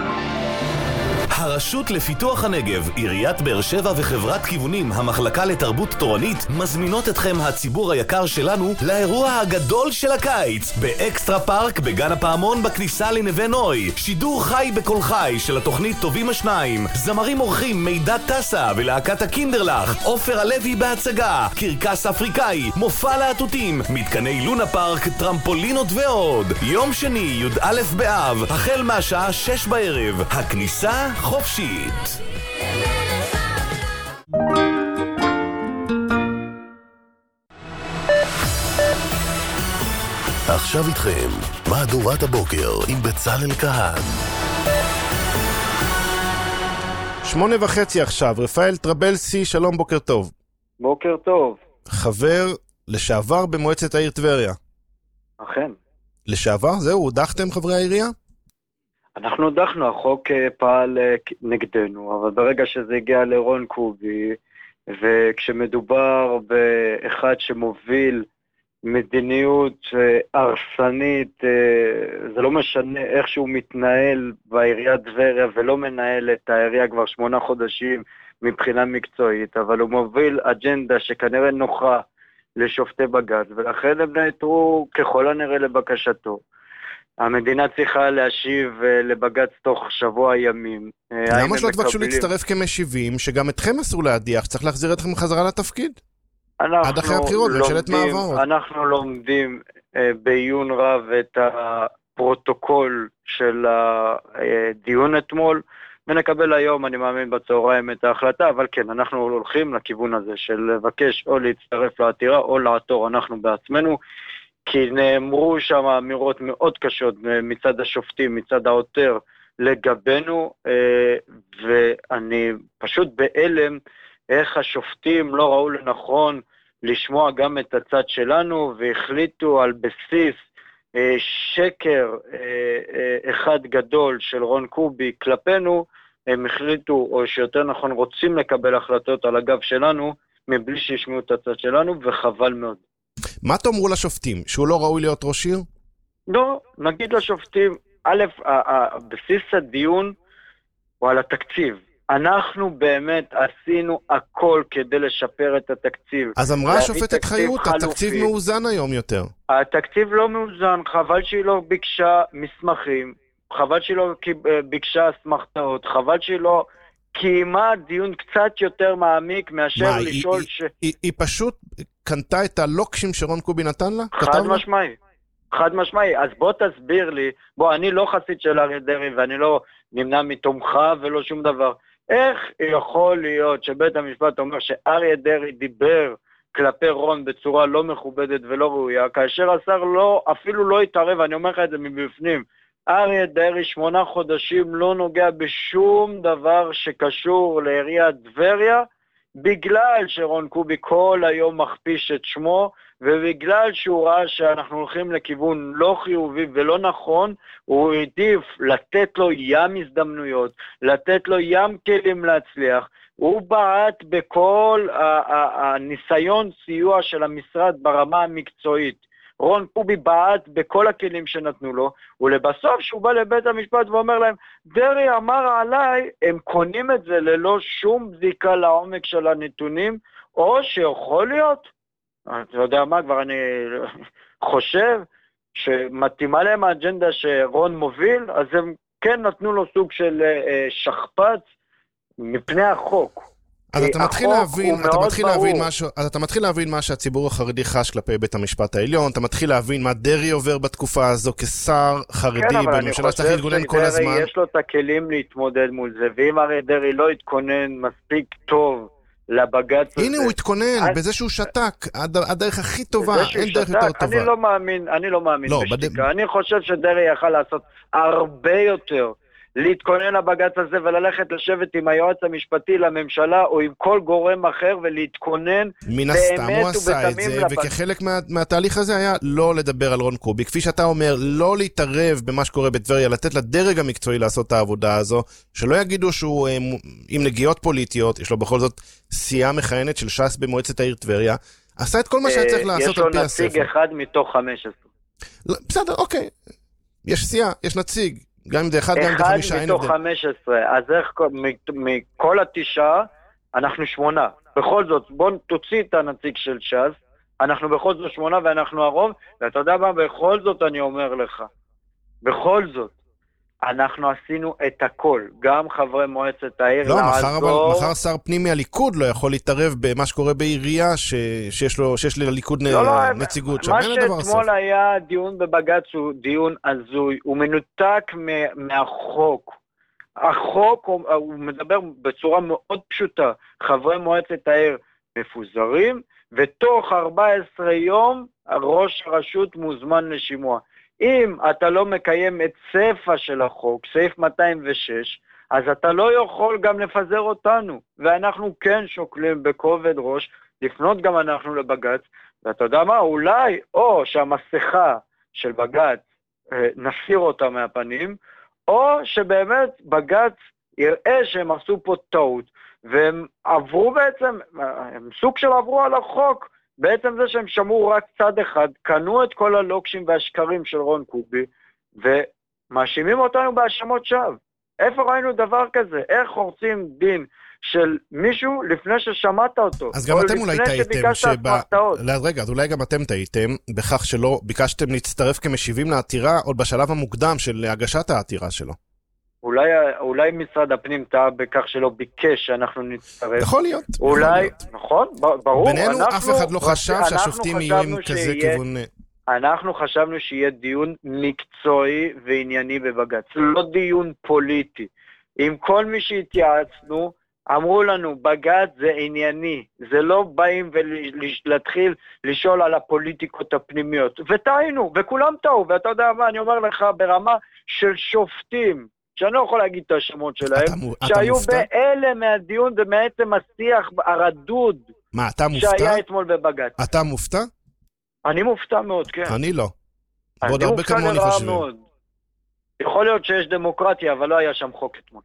הרשות לפיתוח הנגב, עיריית באר שבע וחברת כיוונים, המחלקה לתרבות תורנית, מזמינות אתכם הציבור היקר שלנו לאירוע הגדול של הקיץ, באקסטרה פארק בגן הפעמון בכניסה לנווה נוי. שידור חי בכל חי של התוכנית טובים השניים, זמרים אורחים מידע טסה ולהקת הקינדרלך, עופר הלוי בהצגה, קרקס אפריקאי, מופע להטוטים, מתקני לונה פארק, טרמפולינות ועוד. יום שני, י"א באב, החל מהשעה שש בערב, הכניסה חופשית. עכשיו איתכם, מהדורת הבוקר עם בצלאל כהן. שמונה וחצי עכשיו, רפאל טרבלסי, שלום, בוקר טוב. בוקר טוב. חבר לשעבר במועצת העיר טבריה. אכן. לשעבר? זהו, הודחתם חברי העירייה? אנחנו הודחנו, החוק פעל נגדנו, אבל ברגע שזה הגיע לרון קובי, וכשמדובר באחד שמוביל מדיניות הרסנית, זה לא משנה איך שהוא מתנהל בעיריית טבריה, ולא מנהל את העירייה כבר שמונה חודשים מבחינה מקצועית, אבל הוא מוביל אג'נדה שכנראה נוחה לשופטי בג"ץ, ולכן הם נעתרו ככל הנראה לבקשתו. המדינה צריכה להשיב לבג"ץ תוך שבוע ימים. למה שלא תבקשו להצטרף כמשיבים, שגם אתכם אסור להדיח, צריך להחזיר אתכם חזרה לתפקיד? עד אחרי הבחירות, ממשלת מעבר. אנחנו לומדים בעיון רב את הפרוטוקול של הדיון אתמול, ונקבל היום, אני מאמין בצהריים, את ההחלטה, אבל כן, אנחנו הולכים לכיוון הזה של לבקש או להצטרף לעתירה או לעתור אנחנו בעצמנו, כי נאמרו שם אמירות מאוד קשות מצד השופטים, מצד העותר לגבינו, ואני פשוט באלם איך השופטים לא ראו לנכון לשמוע גם את הצד שלנו, והחליטו על בסיס שקר אחד גדול של רון קובי כלפינו, הם החליטו, או שיותר נכון רוצים לקבל החלטות על הגב שלנו, מבלי שישמעו את הצד שלנו, וחבל מאוד. מה תאמרו לשופטים? שהוא לא ראוי להיות ראש עיר? לא, נגיד לשופטים, א', בסיס הדיון הוא על התקציב. אנחנו באמת עשינו הכל כדי לשפר את התקציב. אז אמרה השופטת חיות, התקציב מאוזן היום יותר. התקציב לא מאוזן, חבל שהיא לא ביקשה מסמכים, חבל שהיא לא ביקשה אסמכתאות, חבל שהיא לא קיימה דיון קצת יותר מעמיק מאשר מה, לשאול היא, ש... היא, היא, היא פשוט קנתה את הלוקשים שרון קובי נתן לה? חד משמעי, חד משמעי. אז בוא תסביר לי, בוא, אני לא חסיד של אריה דרעי ואני לא נמנע מתומכה ולא שום דבר. איך יכול להיות שבית המשפט אומר שאריה דרעי דיבר כלפי רון בצורה לא מכובדת ולא ראויה, כאשר השר לא, אפילו לא התערב, אני אומר לך את זה מבפנים, אריה דרעי שמונה חודשים לא נוגע בשום דבר שקשור לעיריית טבריה, בגלל שרון קובי כל היום מכפיש את שמו, ובגלל שהוא ראה שאנחנו הולכים לכיוון לא חיובי ולא נכון, הוא העדיף לתת לו ים הזדמנויות, לתת לו ים כלים להצליח. הוא בעט בכל הניסיון סיוע של המשרד ברמה המקצועית. רון קובי בעט בכל הכלים שנתנו לו, ולבסוף שהוא בא לבית המשפט ואומר להם, דרעי אמר עליי, הם קונים את זה ללא שום בדיקה לעומק של הנתונים, או שיכול להיות, אתה יודע מה, כבר אני חושב, שמתאימה להם האג'נדה שרון מוביל, אז הם כן נתנו לו סוג של שכפ"ץ מפני החוק. אז אתה מתחיל להבין, אתה מתחיל להבין משהו, אז אתה מתחיל להבין מה שהציבור החרדי חש כלפי בית המשפט העליון, אתה מתחיל להבין מה דרעי עובר בתקופה הזו כשר חרדי בממשלה שצריך להתגונן כל הזמן. דרעי יש לו את הכלים להתמודד מול זה, ואם הרי דרעי לא יתכונן מספיק טוב לבג"ץ הזה... הנה הוא התכונן, בזה שהוא שתק, הדרך הכי טובה, אין דרך יותר טובה. אני לא מאמין, אני לא מאמין בשתיקה, אני חושב שדרעי יכל לעשות הרבה יותר להתכונן לבגץ הזה וללכת לשבת עם היועץ המשפטי לממשלה או עם כל גורם אחר ולהתכונן מן הסתם הוא עשה את זה, לבג... וכחלק מה, מהתהליך הזה היה לא לדבר על רון קובי. כפי שאתה אומר, לא להתערב במה שקורה בטבריה, לתת לדרג המקצועי לעשות את העבודה הזו, שלא יגידו שהוא עם נגיעות פוליטיות, יש לו בכל זאת סיעה מכהנת של ש"ס במועצת העיר טבריה, עשה את כל מה שהיה צריך לעשות על פי הספר. יש לו נציג אחד מתוך חמש עשרה. בסדר, אוקיי. יש סיעה, יש נציג. גם אם זה אחד, גם אם זה חמישה, אין אחד מתוך חמש עשרה, אז איך מכל התשעה, אנחנו שמונה. בכל זאת, בוא תוציא את הנציג של ש"ס, אנחנו בכל זאת שמונה ואנחנו הרוב, ואתה יודע מה, בכל זאת אני אומר לך, בכל זאת, אנחנו עשינו את הכל, גם חברי מועצת העיר לא, מחר, אבל, מחר שר פנים מהליכוד לא יכול להתערב במה שקורה בעירייה ש, שיש, לו, שיש לליכוד לא, לא, נציגות שם. מה שאתמול היה דיון בבג"ץ הוא דיון הזוי, הוא מנותק מהחוק. החוק הוא, הוא מדבר בצורה מאוד פשוטה, חברי מועצת העיר מפוזרים, ותוך ארבעה עשר יום ראש הרשות מוזמן לשימוע. אם אתה לא מקיים את ספר של החוק, סעיף מאתיים ושש, אז אתה לא יכול גם לפזר אותנו. ואנחנו כן שוקלים בכובד ראש, לפנות גם אנחנו לבג"ץ, ואתה יודע מה, אולי, או שהמסכה של בג"ץ נסיר אותה מהפנים, או שבאמת בג"ץ יראה שהם עשו פה טעות, והם עברו בעצם, הם סוג של עברו על החוק, בעצם זה שהם שמעו רק צד אחד, קנו את כל הלוקשים והשקרים של רון קובי, ומאשימים אותנו בהאשמות שווא. איפה ראינו דבר כזה? איך חורצים דין של מישהו לפני ששמעת אותו? אז גם אתם אולי טעיתם, שבא... רגע, אז אולי גם אתם טעיתם, בכך שלא ביקשתם להצטרף כמשיבים לעתירה, עוד בשלב המוקדם של הגשת העתירה שלו. אולי, אולי משרד הפנים טעה בכך שלא ביקש שאנחנו נצטרף. יכול להיות. אולי, יכול להיות. נכון, ברור. בינינו אנחנו, אף אחד לא חשב שהשופטים יהיו עם כזה שיהיה, כיוון... אנחנו חשבנו שיהיה דיון מקצועי וענייני בבג"ץ, לא דיון פוליטי. עם כל מי שהתייעצנו, אמרו לנו, בג"ץ זה ענייני, זה לא באים ולהתחיל לשאול על הפוליטיקות הפנימיות. וטעינו, וכולם טעו, ואתה יודע מה, אני אומר לך, ברמה של שופטים, שאני לא יכול להגיד את השמות שלהם, אתה, שהיו אתה באלה מהדיון ומעצם השיח הרדוד מה, אתה מופתע? שהיה אתמול בבג"ץ. אתה מופתע? אני מופתע מאוד, כן. אני לא. ועוד הרבה כמוני חושבים. מאוד. יכול להיות שיש דמוקרטיה, אבל לא היה שם חוק אתמול.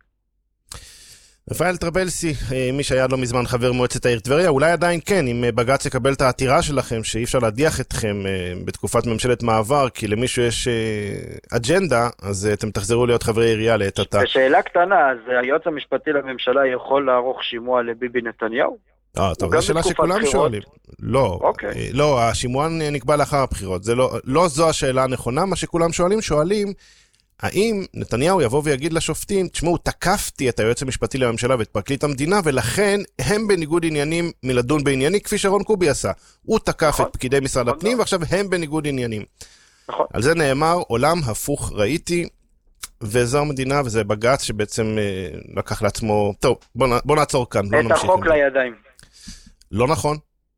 רפאל טרבלסי, מי שהיה לא מזמן חבר מועצת העיר טבריה, אולי עדיין כן, אם בג"ץ יקבל את העתירה שלכם, שאי אפשר להדיח אתכם בתקופת ממשלת מעבר, כי למישהו יש אג'נדה, אז אתם תחזרו להיות חברי עירייה לעת עתה. בשאלה קטנה, אז היועץ המשפטי לממשלה יכול לערוך שימוע לביבי נתניהו? אה, טוב, זו שאלה שכולם שואלים. לא, לא, השימוע נקבע לאחר הבחירות. לא זו השאלה הנכונה, מה שכולם שואלים, שואלים, האם נתניהו יבוא ויגיד לשופטים, תשמעו, תקפתי את היועץ המשפטי לממשלה ואת פרקליט המדינה, ולכן הם בניגוד עניינים מלדון בענייני, כפי שרון קובי עשה. הוא תקף את פקידי משרד הפנים, ועכשיו הם בניגוד עניינים. על זה נאמר, עולם הפוך ראיתי, וזו המדינה, וזה בג"ץ שבעצם לקח לעצמו... טוב, בוא נעצור כאן. את החוק לידיים. לא נכון.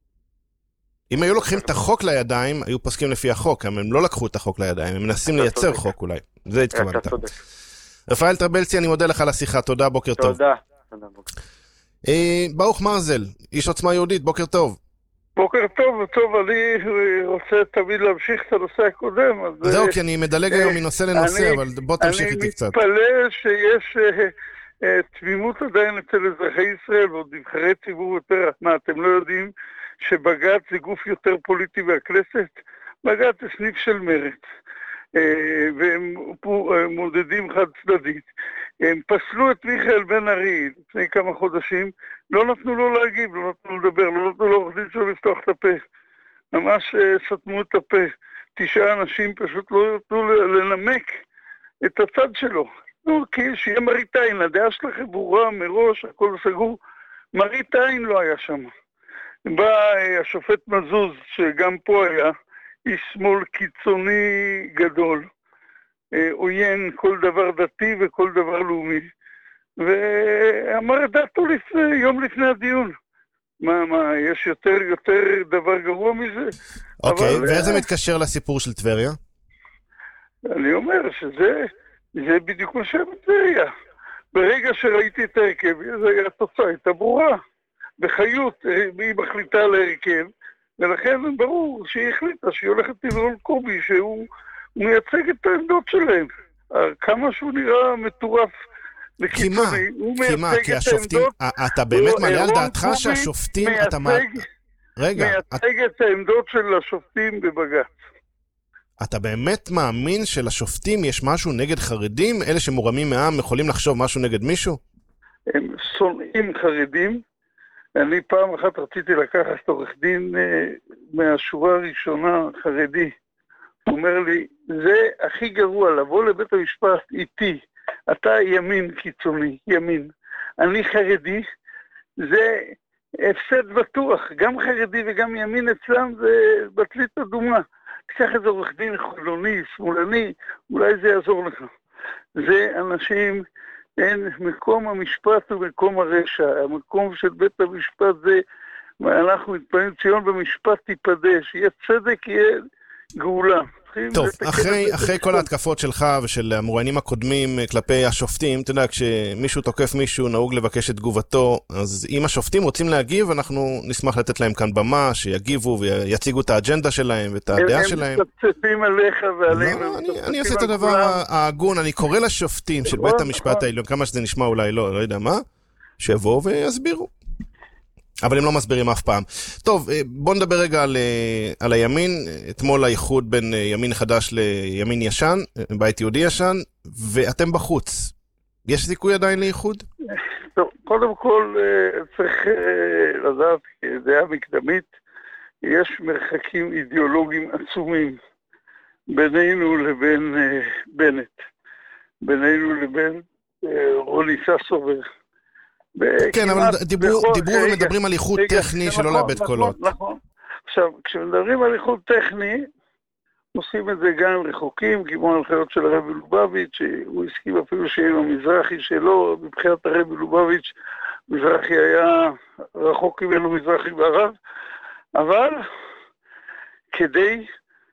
אם היו לוקחים את החוק לידיים, היו פוסקים לפי החוק, הם לא לקחו את החוק לידיים, הם מנסים לייצר חוק אולי. זה התכוונת. רפאל טרבלסי, אני מודה לך על השיחה, תודה, בוקר טוב. תודה. ברוך מרזל, איש עוצמה יהודית, בוקר טוב. בוקר טוב, טוב, אני רוצה תמיד להמשיך את הנושא הקודם. זהו, כי אני מדלג היום מנושא לנושא, אבל בוא תמשיך איתי קצת. אני מתפלא שיש תמימות עדיין אצל אזרחי ישראל, ועוד נבחרי ציבור יותר, מה, אתם לא יודעים שבג"ץ זה גוף יותר פוליטי מהכנסת? בג"ץ זה סניף של מרץ, והם מודדים חד צדדית. הם פסלו את מיכאל בן ארי לפני כמה חודשים, לא נתנו לו להגיב, לא נתנו לדבר, לא נתנו לו עורך דין שלו לפתוח את הפה. ממש סתמו את הפה. תשעה אנשים פשוט לא נתנו לנמק את הצד שלו. נו, כי שיהיה מראית עין, הדעה שלכם ברורה מראש, הכל סגור. מראית עין לא היה שם. בא השופט מזוז, שגם פה היה, איש שמאל קיצוני גדול, עוין כל דבר דתי וכל דבר לאומי, ואמר את דעתו לפני, יום לפני הדיון. מה, מה, יש יותר, יותר דבר גרוע מזה? אוקיי, ואיך זה מתקשר לסיפור של טבריה? אני אומר שזה זה בדיוק מה שבטבריה. ברגע שראיתי את ההרכב, התוצאה הייתה ברורה. בחיות היא מחליטה על ההרכב, ולכן ברור שהיא החליטה שהיא הולכת עם רון קובי, שהוא מייצג את העמדות שלהם. כמה שהוא נראה מטורף וקיצוני, הוא מייצג את העמדות. אתה באמת מעלה על דעתך שהשופטים... מייצג את העמדות של השופטים בבג"ץ. אתה באמת מאמין שלשופטים יש משהו נגד חרדים? אלה שמורמים מעם יכולים לחשוב משהו נגד מישהו? הם שונאים חרדים. אני פעם אחת רציתי לקחת עורך דין מהשורה הראשונה, חרדי. הוא אומר לי, זה הכי גרוע, לבוא לבית המשפט איתי. אתה ימין קיצוני, ימין. אני חרדי, זה הפסד בטוח. גם חרדי וגם ימין אצלם זה בטלית אדומה. תיקח איזה עורך דין חילוני, שמאלני, אולי זה יעזור לך. זה אנשים, אין, מקום המשפט ומקום הרשע. המקום של בית המשפט זה, אנחנו מתפעלים ציון במשפט תיפדש. יהיה צדק, יהיה גאולה. טוב, אחרי, אחרי כל ההתקפות שלך ושל המרואיינים הקודמים כלפי השופטים, אתה יודע, כשמישהו תוקף מישהו נהוג לבקש את תגובתו, אז אם השופטים רוצים להגיב, אנחנו נשמח לתת להם כאן במה, שיגיבו ויציגו את האג'נדה שלהם ואת הדעה שלהם. הם מצפצפים עליך ועליהם. לא, אני, אני אעשה את הדבר ההגון, אני קורא לשופטים של בית המשפט העליון, כמה שזה נשמע אולי לא, לא יודע מה, שיבואו ויסבירו. אבל הם לא מסבירים אף פעם. טוב, בוא נדבר רגע על, על הימין. אתמול האיחוד בין ימין חדש לימין ישן, בית יהודי ישן, ואתם בחוץ. יש סיכוי עדיין לאיחוד? טוב, קודם כל צריך לדעת, דעה מקדמית, יש מרחקים אידיאולוגיים עצומים בינינו לבין בנט, בינינו לבין רוני ססובר. כן, אבל דיברו ומדברים על איחוד טכני שלא לאבד קולות. נכון. עכשיו, כשמדברים על איחוד טכני, עושים את זה גם רחוקים, כמו ההנחיות של הרבי לובביץ', שהוא הסכים אפילו שעם המזרחי שלו, מבחינת הרבי לובביץ', מזרחי היה רחוק ממנו מזרחי בערב, אבל כדי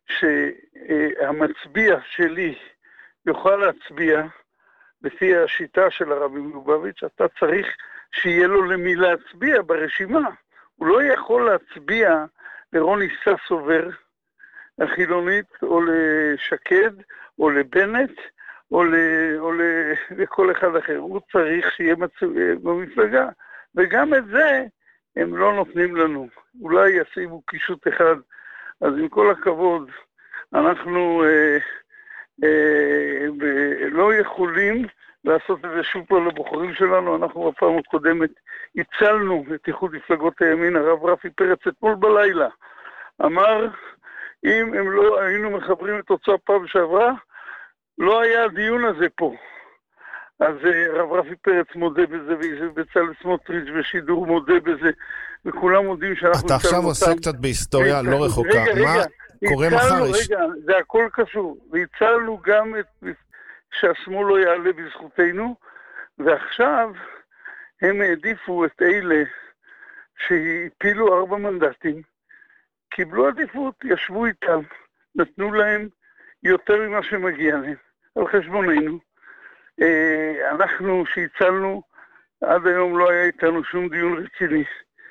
שהמצביע שלי יוכל להצביע, לפי השיטה של הרבי לובביץ', אתה צריך שיהיה לו למי להצביע ברשימה. הוא לא יכול להצביע לרוני ססובר, החילונית, או לשקד, או לבנט, או, ל... או ל... לכל אחד אחר. הוא צריך שיהיה מצביע במפלגה. וגם את זה הם לא נותנים לנו. אולי ישימו קישוט אחד. אז עם כל הכבוד, אנחנו... אה, ולא יכולים לעשות את זה שוב פה לבוחרים שלנו. אנחנו בפעם הקודמת הצלנו את איחוד מפלגות הימין. הרב רפי פרץ אתמול בלילה אמר, אם הם לא היינו מחברים את תוצאה פעם שעברה, לא היה הדיון הזה פה. אז הרב רפי פרץ מודה בזה, ובצלאל סמוטריץ' בשידור מודה בזה, וכולם מודים שאנחנו... אתה עכשיו עושה קצת בהיסטוריה לא רחוקה. מה קורה מחר? רגע, זה הכל קשור. והצלנו גם את... שהשמאל לא יעלה בזכותנו, ועכשיו הם העדיפו את אלה שהפילו ארבע מנדטים, קיבלו עדיפות, ישבו איתם, נתנו להם יותר ממה שמגיע להם, על חשבוננו. אנחנו שהצלנו, עד היום לא היה איתנו שום דיון רציני.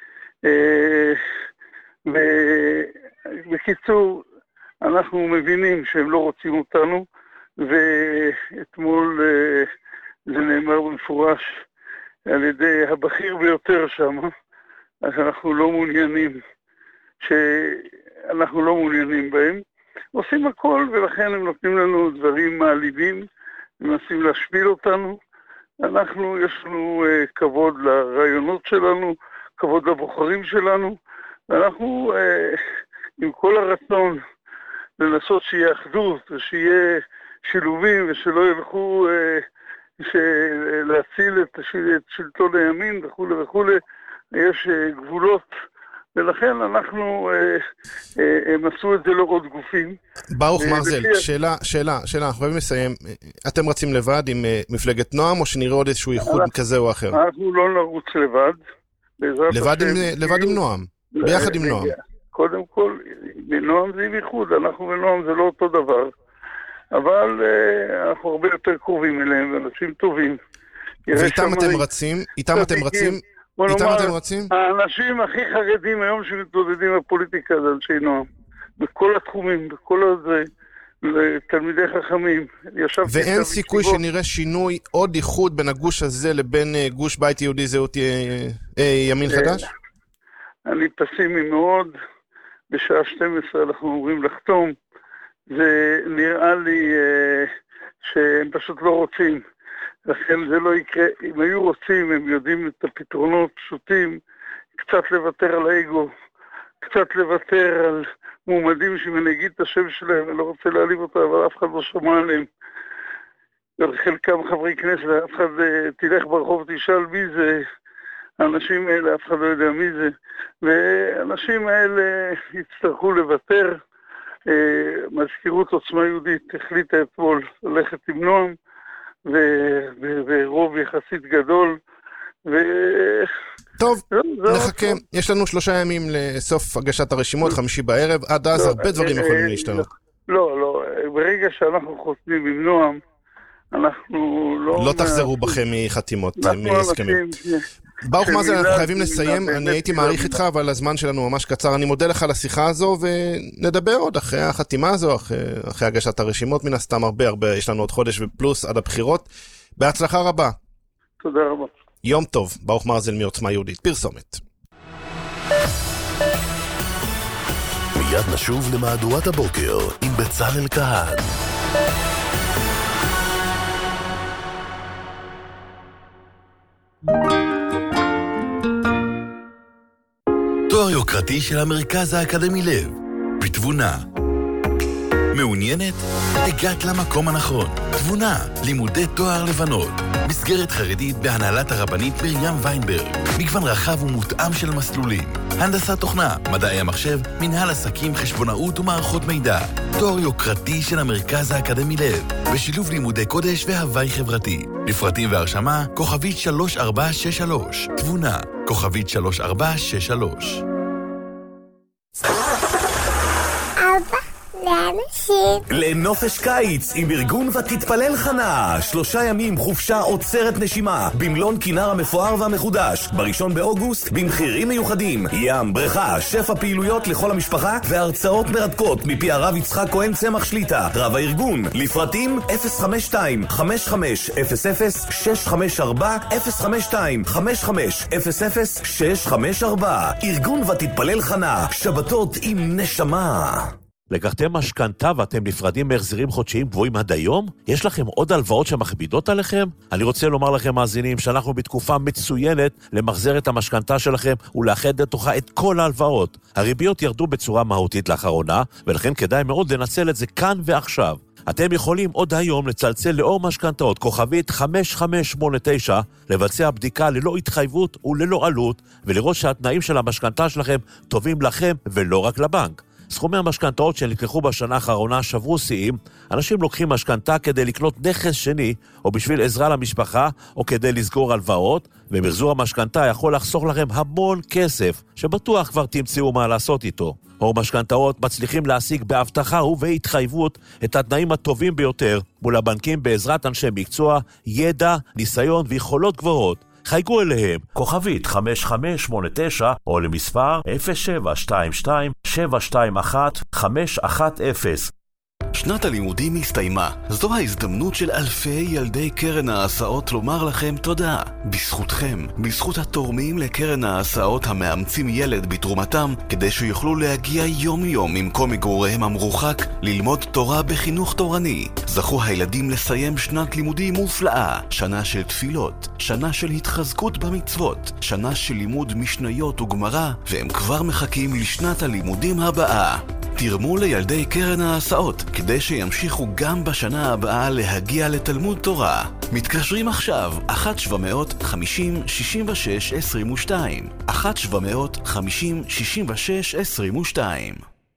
ובקיצור, אנחנו מבינים שהם לא רוצים אותנו, ואתמול זה נאמר במפורש על ידי הבכיר ביותר שם, אז אנחנו לא מעוניינים, שאנחנו לא מעוניינים בהם. עושים הכל, ולכן הם נותנים לנו דברים מעליבים, מנסים להשפיל אותנו. אנחנו, יש לנו uh, כבוד לרעיונות שלנו, כבוד לבוחרים שלנו, ואנחנו uh, עם כל הרצון לנסות שיהיה אחדות ושיהיה שילובים ושלא ילכו uh, להציל את, את שלטון הימין וכו' וכו'. יש uh, גבולות, ולכן אנחנו, אה, אה, הם עשו את זה לא עוד גופים. ברוך מרזל, שאלה, שאלה, שאלה, אנחנו חייבים לסיים. אתם רצים לבד עם אה, מפלגת נועם, או שנראה עוד איזשהו איחוד כזה או אחר? אנחנו לא נרוץ לבד. לבד עם, לבד עם נועם, ביחד עם נועם. קודם כל, בנועם זה עם איחוד, אנחנו ונועם זה לא אותו דבר. אבל uh, אנחנו הרבה יותר קרובים אליהם, ואנשים טובים. ואיתם אתם רצים? איתם אתם רצים? איתם אתם רצים? האנשים הכי חרדים היום שמתמודדים בפוליטיקה זה אנשי נועם. בכל התחומים, בכל הזה, לתלמידי חכמים. ואין סיכוי שנראה שינוי, עוד איחוד בין הגוש הזה לבין גוש בית יהודי זהות ימין חדש? אני פסימי מאוד. בשעה שתים עשרה אנחנו אומרים לחתום. זה נראה לי שהם פשוט לא רוצים. לכן זה לא יקרה. אם היו רוצים, הם יודעים את הפתרונות פשוטים, קצת לוותר על האגו, קצת לוותר על מועמדים שאם אני אגיד את השם שלהם, אני לא רוצה להעליב אותם, אבל אף אחד לא שמע עליהם. חלקם חברי כנסת, אף אחד תלך ברחוב, תשאל מי זה, האנשים האלה, אף אחד לא יודע מי זה, והאנשים האלה יצטרכו לוותר. מזכירות עוצמה יהודית החליטה אתמול ללכת עם נועם, ורוב יחסית גדול, ו... טוב, נחכה. יש לנו שלושה ימים לסוף הגשת הרשימות, חמישי בערב, עד אז הרבה דברים יכולים להשתנות. לא, לא, ברגע שאנחנו חותמים עם נועם, אנחנו לא... לא תחזרו בכם מחתימות, מהסכמים. ברוך מאזן, אנחנו חייבים לסיים, אני הייתי מעריך איתך, אבל הזמן שלנו ממש קצר. אני מודה לך על השיחה הזו, ונדבר עוד אחרי החתימה הזו, אחרי הגשת הרשימות, מן הסתם הרבה הרבה, יש לנו עוד חודש ופלוס עד הבחירות. בהצלחה רבה. תודה רבה. יום טוב, ברוך מאזן מעוצמה יהודית. פרסומת. מיד נשוב למהדורת הבוקר עם בצלאל כהן. תואר יוקרתי של המרכז האקדמי לב, בתבונה. מעוניינת? הגעת למקום הנכון. תבונה, לימודי תואר לבנות. מסגרת חרדית בהנהלת הרבנית מרים ויינברג. מגוון רחב ומותאם של מסלולים. הנדסת תוכנה, מדעי המחשב, מנהל עסקים, חשבונאות ומערכות מידע. תואר יוקרתי של המרכז האקדמי לב, בשילוב לימודי קודש והווי חברתי. לפרטים והרשמה, כוכבית שלוש ארבע שש שלוש. תבונה, כוכבית שלוש ארבע שש שלוש. לנופש קיץ עם ארגון ותתפלל חנה, שלושה ימים חופשה עוצרת נשימה במלון כינר המפואר והמחודש, בראשון באוגוסט במחירים מיוחדים, ים, בריכה, שפע פעילויות לכל המשפחה והרצאות מרתקות מפי הרב יצחק כהן צמח שליטה, רב הארגון. לפרטים אפס חמש שתיים חמש חמש אפס אפס שש חמש ארבע אפס חמש שתיים חמש חמש אפס אפס שש חמש ארבע. ארגון ותתפלל חנה, שבתות עם נשמה. לקחתם משכנתה ואתם נפרדים מהחזרים חודשיים גבוהים עד היום? יש לכם עוד הלוואות שמכבידות עליכם? אני רוצה לומר לכם, מאזינים, שאנחנו בתקופה מצוינת למחזר את המשכנתה שלכם ולאחד לתוכה את כל ההלוואות. הריביות ירדו בצורה מהותית לאחרונה, ולכן כדאי מאוד לנצל את זה כאן ועכשיו. אתם יכולים עוד היום לצלצל לאור משכנתאות כוכבית חמש חמש שמונה תשע, לבצע בדיקה ללא התחייבות וללא עלות, ולראות שהתנאים של המשכנתה שלכם טובים לכם ולא רק לבנק. סכומי המשכנתאות שנלקחו בשנה האחרונה שברו שיאים. אנשים לוקחים משכנתה כדי לקנות נכס שני, או בשביל עזרה למשפחה, או כדי לסגור הלוואות, ומחזור המשכנתה יכול לחסוך לכם המון כסף, שבטוח כבר תמצאו מה לעשות איתו. או משכנתאות מצליחים להשיג בהבטחה ובהתחייבות את התנאים הטובים ביותר מול הבנקים בעזרת אנשי מקצוע, ידע, ניסיון ויכולות גבוהות. חייגו אליהם, כוכבית חמש חמש שמונה תשע, או למספר אפס שבע שתיים שתיים שבע שתיים אחת חמש אחת אפס. שנת הלימודים הסתיימה. זו ההזדמנות של אלפי ילדי קרן ההסעות לומר לכם תודה. בזכותכם, בזכות התורמים לקרן ההסעות המאמצים ילד בתרומתם, כדי שיוכלו להגיע יום יום ממקום מגוריהם המרוחק, ללמוד תורה בחינוך תורני. זכו הילדים לסיים שנת לימודים מופלאה, שנה של תפילות, שנה של התחזקות במצוות, שנה של לימוד משניות וגמרא, והם כבר מחכים לשנת הלימודים הבאה. תרמו לילדי קרן ההסעות, כדי שימשיכו גם בשנה הבאה להגיע לתלמוד תורה. מתקשרים עכשיו, אחת שבע מאות חמישים שישים ושש עשרים ושתיים. אחת שבע מאות חמישים שישים ושש עשרים ושתיים.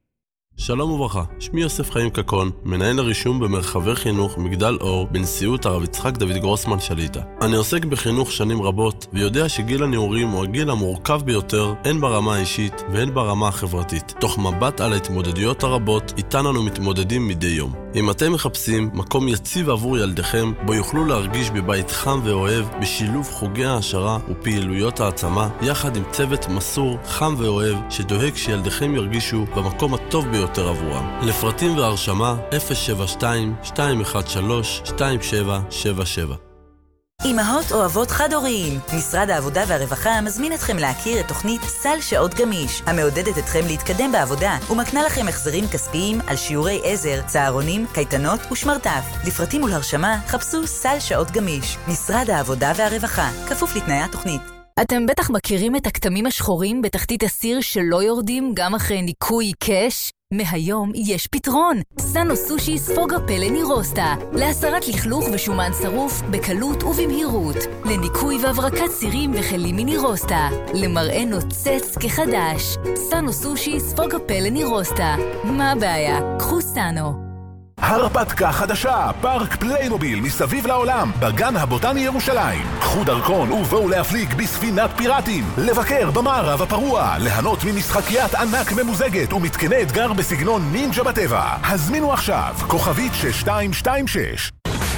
שלום וברכה, שמי יוסף חיים קקון, מנהל הרישום במרחבי חינוך מגדל אור בנשיאות הרב יצחק דוד גרוסמן שליטה. אני עוסק בחינוך שנים רבות, ויודע שגיל הנעורים הוא הגיל המורכב ביותר, הן ברמה האישית והן ברמה החברתית, תוך מבט על ההתמודדויות הרבות איתן אנו מתמודדים מדי יום. אם אתם מחפשים מקום יציב עבור ילדיכם, בו יוכלו להרגיש בבית חם ואוהב, בשילוב חוגי העשרה ופעילויות העצמה, יחד עם צוות מסור, חם ואוהב, שדואג שילדיכם ירגישו במקום הטוב ביותר עבורם. לפרטים והרשמה אפס שבע שתיים שתיים אחת שלוש שתיים שבע שבע שבע. אמהות או אבות חד-הוריים, משרד העבודה והרווחה מזמין אתכם להכיר את תוכנית סל שעות גמיש, המעודדת אתכם להתקדם בעבודה ומקנה לכם החזרים כספיים על שיעורי עזר, צהרונים, קייטנות ושמרטף. לפרטים ולהרשמה חפשו סל שעות גמיש, משרד העבודה והרווחה, כפוף לתנאי התוכנית. אתם בטח מכירים את הכתמים השחורים בתחתית הסיר שלא יורדים גם אחרי ניקוי קש? מהיום יש פתרון. סאנו סושי ספוג הפלא נירוסטה. להסרת לכלוך ושומן שרוף בקלות ובמהירות. לניקוי והברקת סירים וכלים מנירוסטה. למראה נוצץ כחדש. סאנו סושי ספוג הפלא נירוסטה. מה הבעיה? קחו סאנו. הרפתקה חדשה, פארק פליימוביל מסביב לעולם, בגן הבוטני ירושלים. קחו דרכון ובואו להפליג בספינת פיראטים, לבקר במערב הפרוע, ליהנות ממשחקיית ענק ממוזגת ומתקני אתגר בסגנון נינג'ה בטבע. הזמינו עכשיו, כוכבית שש שתיים שתיים שש.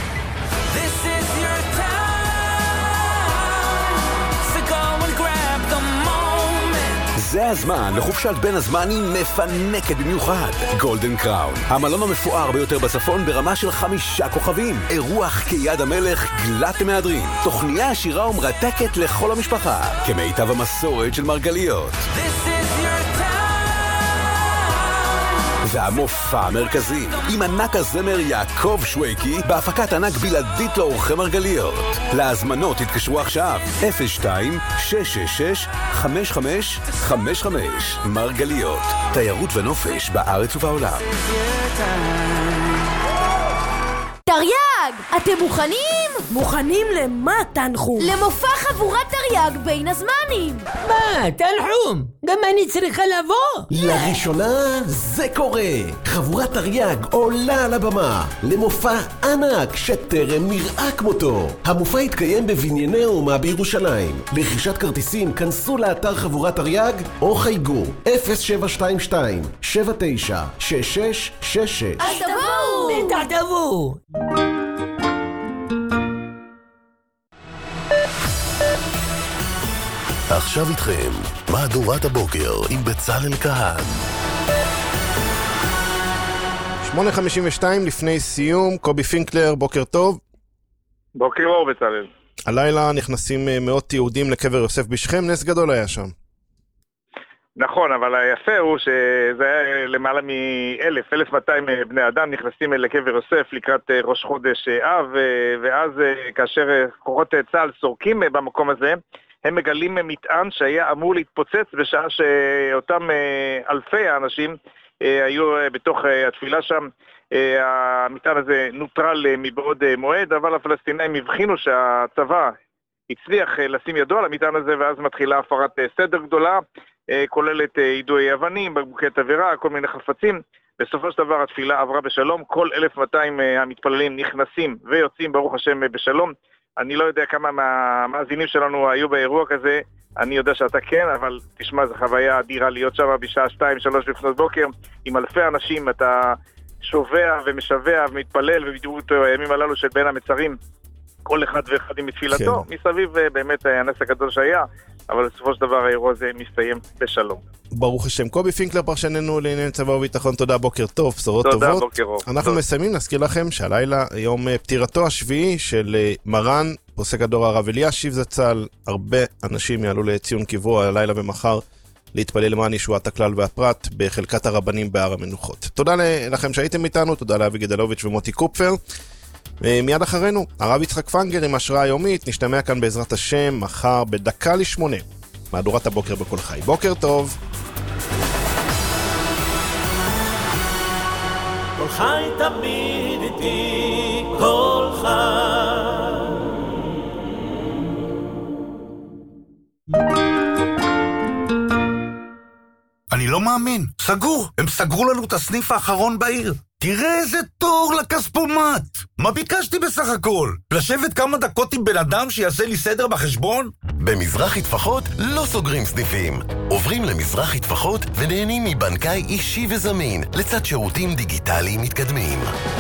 זה הזמן לחופשת בין הזמנים מפנקת במיוחד. גולדן קראון, המלון המפואר ביותר בצפון ברמה של חמישה כוכבים. אירוח כיד המלך גלת מהדרין. תוכניה עשירה ומרתקת לכל המשפחה. כמיטב המסורת של מרגליות. והמופע המרכזי, עם ענק הזמר יעקב שוויקי, בהפקת ענק בלעדית לאורחי מרגליות. להזמנות התקשרו עכשיו, אפס שתיים שש שש שש חמש חמש חמש חמש. מרגליות, תיירות ונופש בארץ ובעולם. תרי"ג, אתם מוכנים? מוכנים למה תנחו? למופע חבורת תרי"ג בין הזמנים. מה, תנחום? גם אני צריכה לבוא? לראשונה זה קורה. חבורת תרי"ג עולה על הבמה למופע ענק שטרם נראה כמותו. המופע יתקיים בבנייני האומה בירושלים. לרכישת כרטיסים כנסו לאתר חבורת תרי"ג או חייגו אפס שבע שתיים שתיים שבע תשע שש שש שש שש. אז תבואו! בטח תבואו! עכשיו איתכם, מהדורת הבוקר עם בצלאל כהן. שמונה חמישים ושתיים לפני סיום, קובי פינקלר, בוקר טוב. בוקר אור בצלאל. הלילה נכנסים מאות יהודים לקבר יוסף בשכם, נס גדול היה שם. נכון, אבל היפה הוא שזה היה למעלה מאלף, אלף מאתיים בני אדם נכנסים לקבר יוסף לקראת ראש חודש אב, ואז כאשר כוחות צה"ל סורקים במקום הזה, הם מגלים מטען שהיה אמור להתפוצץ בשעה שאותם אלפי האנשים היו בתוך התפילה שם. המטען הזה נוטרל מבעוד מועד, אבל הפלסטינאים הבחינו שהצבא הצליח לשים ידו על המטען הזה, ואז מתחילה הפרת סדר גדולה, כוללת יידוי אבנים, בקבוקי תבערה, כל מיני חפצים. בסופו של דבר התפילה עברה בשלום, כל אלף מאתיים המתפללים נכנסים ויוצאים ברוך השם בשלום. אני לא יודע כמה מהמאזינים שלנו היו באירוע כזה, אני יודע שאתה כן, אבל תשמע, זו חוויה אדירה להיות שם בשעה שתיים שלוש לפנות בוקר, עם אלפי אנשים, אתה שובע ומשווע ומתפלל, ובדיוק הימים הללו של בין המצרים, כל אחד ואחד עם תפילתו, כן. מסביב באמת הנס הגדול שהיה, אבל בסופו של דבר האירוע הזה מסתיים בשלום. ברוך השם. קובי פינקלר, פרשננו לעניין צבא וביטחון, תודה, בוקר טוב, בשורות תודה, טובות. בוקר טוב. אנחנו טוב. מסיימים, נזכיר לכם שהלילה יום פטירתו השביעי של מרן, פוסק הדור הרב אלישיב זצ"ל. הרבה אנשים יעלו לציון קברו הלילה ומחר להתפלל למען ישועת הכלל והפרט בחלקת הרבנים בהר המנוחות. תודה לכם שהייתם איתנו, תודה לאבי גדלוביץ' ומוטי קופפר. מיד אחרינו, הרב יצחק פנגר עם השראה יומית, נשתמע כאן בעזרת השם מחר בדקה לשמונה. מהדורת הבוקר בכל חי. בוקר טוב. כל חי תמיד איתי, כל חי. אני לא מאמין, סגור, הם סגרו לנו את הסניף האחרון בעיר. תראה איזה תור לכספומט! מה ביקשתי בסך הכל? לשבת כמה דקות עם בן אדם שיעשה לי סדר בחשבון? במזרחי טפחות לא סוגרים סניפים. עוברים למזרחי טפחות ונהנים מבנקאי אישי וזמין, לצד שירותים דיגיטליים מתקדמים.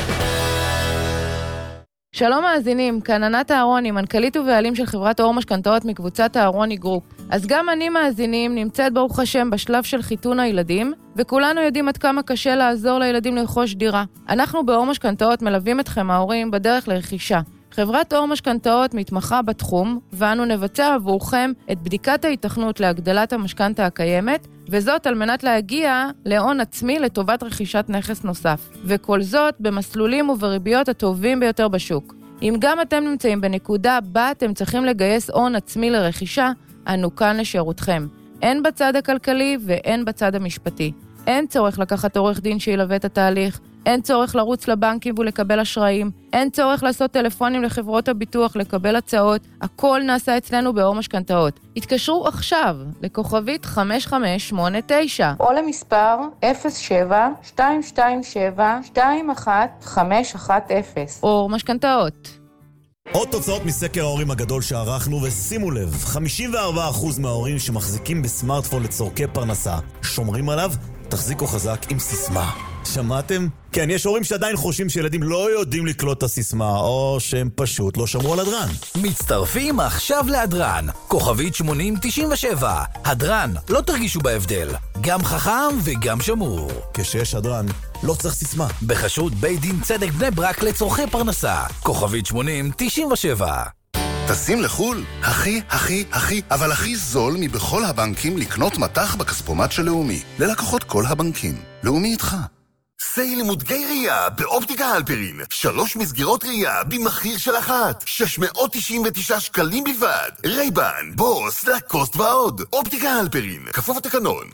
שלום מאזינים, כאן ענת אהרוני, מנכ"לית ובעלים של חברת אור משכנתאות מקבוצת אהרוני גרופ. אז גם אני מאזינים נמצאת ברוך השם בשלב של חיתון הילדים, וכולנו יודעים עד כמה קשה לעזור לילדים לרכוש דירה. אנחנו באור משכנתאות מלווים אתכם ההורים בדרך לרכישה. חברת אור משכנתאות מתמחה בתחום, ואנו נבצע עבורכם את בדיקת ההיתכנות להגדלת המשכנתה הקיימת, וזאת על מנת להגיע להון עצמי לטובת רכישת נכס נוסף. וכל זאת במסלולים ובריביות הטובים ביותר בשוק. אם גם אתם נמצאים בנקודה בה אתם צריכים לגייס הון עצמי לרכישה, אנו כאן לשירותכם. אין בצד הכלכלי ואין בצד המשפטי. אין צורך לקחת עורך דין שילווה את התהליך, אין צורך לרוץ לבנקים ולקבל אשראים, אין צורך לעשות טלפונים לחברות הביטוח לקבל הצעות, הכל נעשה אצלנו באור משכנתאות. התקשרו עכשיו לכוכבית חמש חמש שמונה תשע או למספר אפס שבע שתיים שתיים שבע שתיים אחת חמש אחת אפס. אור משכנתאות. עוד תוצאות מסקר ההורים הגדול שערכנו, ושימו לב, חמישים וארבעה אחוז מההורים שמחזיקים בסמארטפון לצורכי פרנסה שומרים עליו, תחזיקו חזק עם סיסמה. שמעתם? כן, יש הורים שעדיין חושבים שילדים לא יודעים לקלוט את הסיסמה, או שהם פשוט לא שמרו על הדרן. מצטרפים עכשיו להדרן, כוכבית שמונים תשעים ושבע. הדרן, לא תרגישו בהבדל, גם חכם וגם שמור. כשיש הדרן, לא צריך סיסמה. בחשות בית דין צדק בני ברק לצורכי פרנסה, כוכבית שמונים תשעים ושבע. טסים לחול? הכי, הכי, הכי, אבל הכי זול מבכל הבנקים לקנות מתח בכספומט של לאומי. ללקוחות כל הבנקים. לאומי איתך. סייל מודגי ראייה באופטיקה הלפרין. שלוש מסגרות ראייה במחיר של אחת. שש מאות תשעים ותשעה שקלים בלבד. רייבן, בוס, לקוסט ועוד. אופטיקה הלפרין. כפוף התקנון.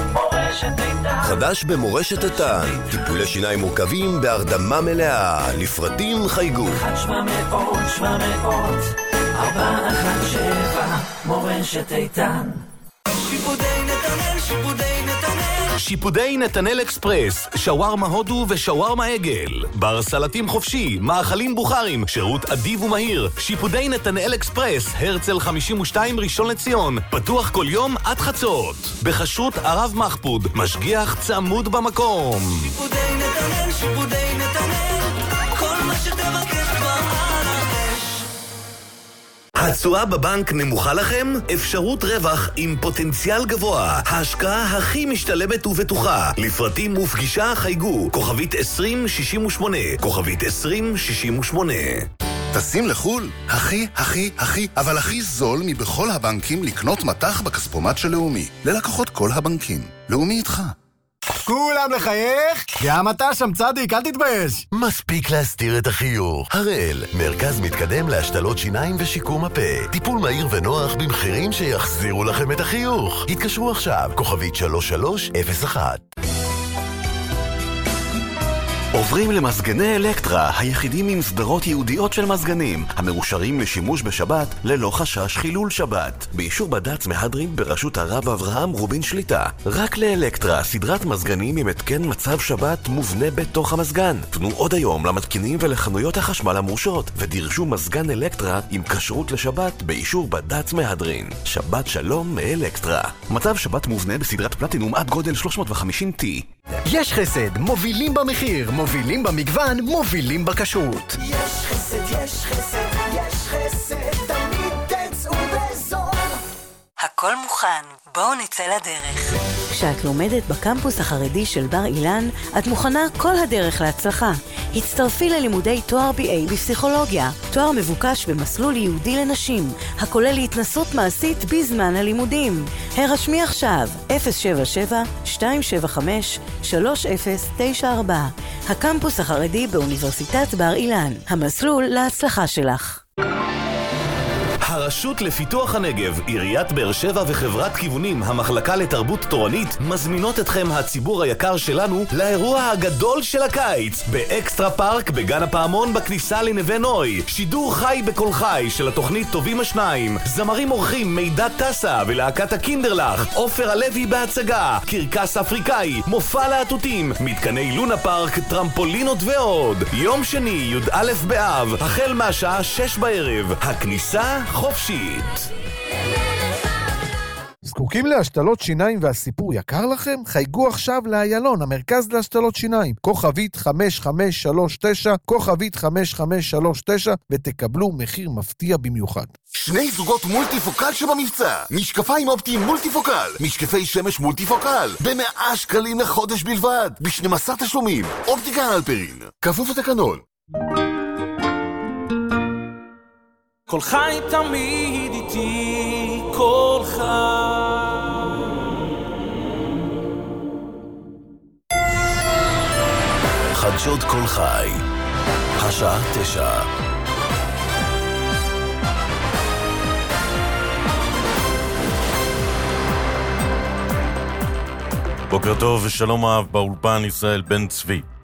חדש במורשת איתן, טיפולי שיניים מורכבים בהרדמה מלאה, לפרטים חייגו אחת שבע מאות שבע מאות ארבע אחת שבע מורשת איתן. שיפודי נתנאל, שיפודי נתנאל, שיפודי נתנאל אקספרס, שווארמה הודו ושווארמה עגל, בר סלטים חופשי, מאכלים בוכרים, שירות אדיב ומהיר. שיפודי נתנאל אקספרס, הרצל חמישים ושתיים ראשון לציון, פתוח כל יום עד חצות. בחשות הרב מחפוד, משגיח צמוד במקום. שיפודי נתנאל, שיפודי נתנאל, כל מה שתבקש כבר על האש. התשואה בבנק נמוכה לכם? אפשרות רווח עם פוטנציאל גבוה. ההשקעה הכי משתלמת ובטוחה. לפרטים ופגישה חייגו. כוכבית עשרים שישים ושמונה. כוכבית עשרים שישים ושמונה. טסים לחול? הכי, הכי, הכי, אבל הכי זול מבכל הבנקים לקנות מתח בכספומט של לאומי. ללקוחות כל הבנקים. לאומי איתך. כולם לחייך? גם אתה שם צדיק, אל תתבייש. מספיק להסתיר את החיוך. הראל, מרכז מתקדם להשתלות שיניים ושיקום הפה. טיפול מהיר ונוח במחירים שיחזירו לכם את החיוך. התקשרו עכשיו, כוכבית שלוש שלוש אפס אחת. עוברים למזגני אלקטרה, היחידים עם סדרות ייעודיות של מזגנים, המאושרים לשימוש בשבת ללא חשש חילול שבת. באישור בד"ץ מהדרין בראשות הרב אברהם רובין שליטה. רק לאלקטרה, סדרת מזגנים עם התקן מצב שבת מובנה בתוך המזגן. פנו עוד היום למתקינים ולחנויות החשמל המאושרות, ודרשו מזגן אלקטרה עם כשרות לשבת באישור בד"ץ מהדרין. שבת שלום מאלקטרה. מצב שבת מובנה בסדרת פלטינום עד גודל שלוש מאות וחמישים טי. יש חסד, מובילים במחיר, מובילים במגוון, מובילים בכשרות. יש חסד, יש חסד, יש חסד, תמיד תצאו בזול. הכל מוכן, בואו נצא לדרך. כשאת לומדת בקמפוס החרדי של בר אילן, את מוכנה כל הדרך להצלחה. הצטרפי ללימודי תואר בי איי בפסיכולוגיה, תואר מבוקש במסלול ייעודי לנשים, הכולל התנסות מעשית בזמן הלימודים. הרשמי עכשיו, אפס שבע שבע שתיים שבע חמש שלוש אפס תשע ארבע. הקמפוס החרדי באוניברסיטת בר אילן, המסלול להצלחה שלך. הרשות לפיתוח הנגב, עיריית באר שבע וחברת כיוונים, המחלקה לתרבות תורנית, מזמינות אתכם, הציבור היקר שלנו, לאירוע הגדול של הקיץ, באקסטרה פארק בגן הפעמון בכניסה לנווה נוי. שידור חי בכל חי של התוכנית טובים השניים, זמרים אורחים מידע טסה ולהקת הקינדרלך, עופר הלוי בהצגה, קרקס אפריקאי, מופע להטוטים, מתקני לונה פארק, טרמפולינות ועוד. יום שני, י"א באב, החל מהשעה שש בערב, הכניסה חופשית. זקוקים להשתלות שיניים והסיפור יקר לכם? חייגו עכשיו לאיילון, המרכז להשתלות שיניים, כוכבית חמש חמש שלוש תשע, כוכבית חמש חמש שלוש תשע, ותקבלו מחיר מפתיע במיוחד. שני זוגות מולטיפוקל שבמבצע, משקפיים אופטיים מולטיפוקל, משקפי שמש מולטיפוקל, במאה שקלים לחודש בלבד, ב-שנים עשר תשלומים, אופטיקה אלפרין, כפוף לתקנון. כל חי תמיד איתי, כל חי. חדשות כל חי, השעה תשע. בוקר טוב ושלום אהב, באולפן ישראל בן צבי.